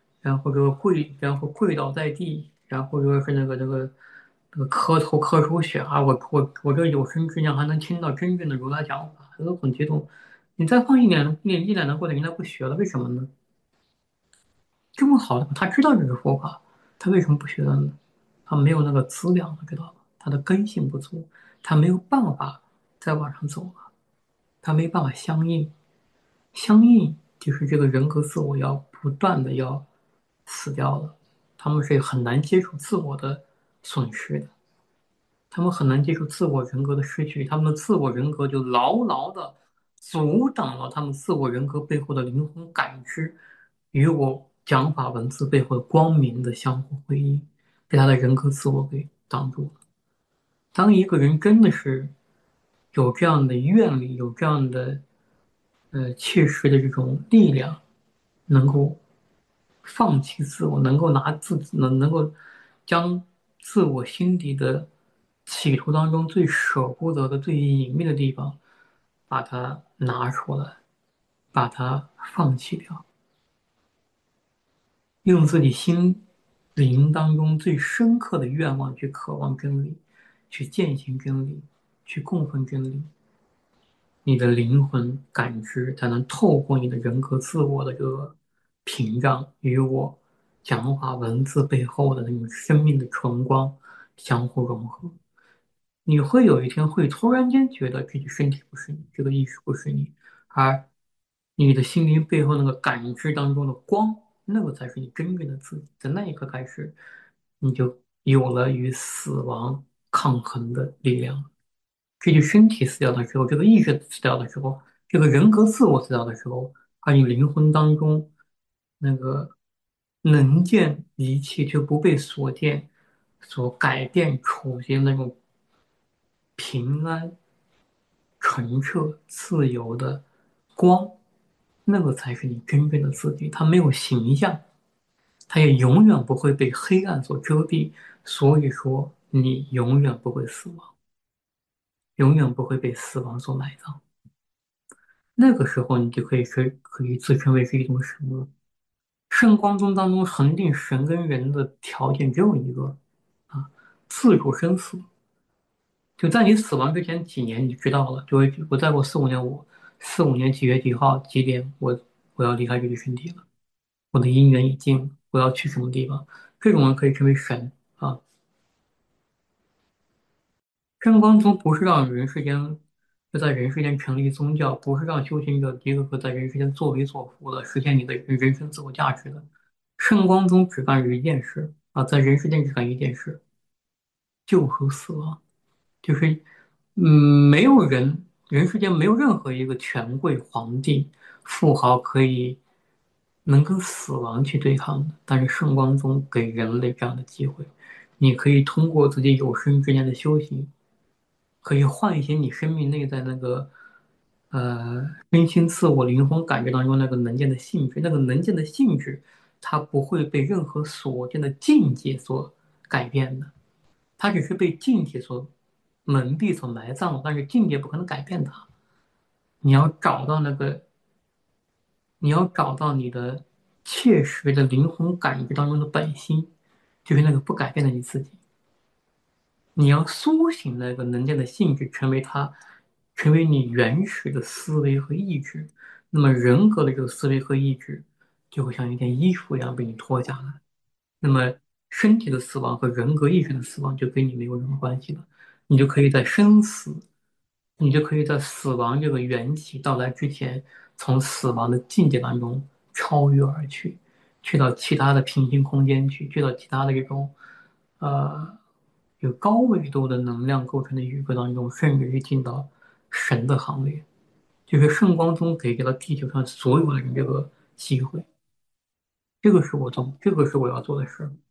然后跪倒在地，然后说是那个磕头磕出血啊！我这有生之年还能听到真正的如来讲法，他都很激动。你再放一两年过来，人家不学了，为什么呢？这么好的，他知道这是佛法，他为什么不学了呢？他没有那个资粮了，知道吧？他的根性不足，他没有办法再往上走了，他没办法相应。相应就是这个人格自我要不断的要死掉了，他们是很难接受自我的损失的。他们很难接受自我人格的失去，他们的自我人格就牢牢的阻挡了他们自我人格背后的灵魂感知与我讲法文字背后的光明的相互辉映，被他的人格自我给挡住了。当一个人真的是有这样的愿力，有这样的切实的这种力量，能够放弃自我，能够拿自能够将自我心底的企图当中最舍不得的、最隐秘的地方，把它拿出来，把它放弃掉，用自己心灵当中最深刻的愿望去渴望真理，去践行真理，去供奉真理。你的灵魂感知才能透过你的人格自我的这个屏障，与我讲话文字背后的那种生命的纯光相互融合。你会有一天会突然间觉得自己身体不是你，这个意识不是你，而你的心灵背后那个感知当中的光，那个才是你真正的自己。在那一刻开始，你就有了与死亡抗衡的力量。这具身体死掉的时候，这个意识死掉的时候，这个人格自我死掉的时候，而你灵魂当中那个能见一切却不被所见、所改变处境的那种平安、纯澈、自由的光，那个才是你真正的自己。它没有形象，它也永远不会被黑暗所遮蔽。所以说，你永远不会死亡，永远不会被死亡所埋葬。那个时候，你就可以自称为是一种神了。圣光宗当中恒定神跟人的条件只有一个啊，自主生死。就在你死亡之前几年，你知道了，就会我再过4、5年，我4、5年几月几号几点，我要离开这个身体了，我的姻缘已尽，我要去什么地方？这种人可以称为神啊。 圣光宗不是让人世间就在人世间成立宗教，不是让修行者一个个在人世间作威作福的，实现你的人生自我价值的。圣光宗只干一件事啊，在人世间只干一件事，救赎死亡。就是，没有人世间没有任何一个权贵、皇帝、富豪可以能跟死亡去对抗的。但是圣光宗给人类这样的机会，你可以通过自己有生之年的修行，可以唤醒你生命内在那个真心自我、灵魂感觉当中那个能见的性质。那个能见的性质，它不会被任何所见的境界所改变的。它只是被境界所蒙蔽、所埋葬了，但是境界不可能改变它。你要找到那个，你要找到你的切实的灵魂感觉当中的本心，就是那个不改变的你自己。你要苏醒那个能见的性质，成为你原始的思维和意志。那么人格的这个思维和意志，就会像一件衣服一样被你脱下来。那么身体的死亡和人格意识的死亡就跟你没有任何关系了，你就可以在生死，你就可以在死亡这个缘起到来之前，从死亡的境界当中超越而去，去到其他的平行空间去，去到其他的这种呃有高纬度的能量构成的宇宙当中，甚至于进到神的行列，就是圣光宗给了地球上所有的人这个机会，这个是我要做的事儿。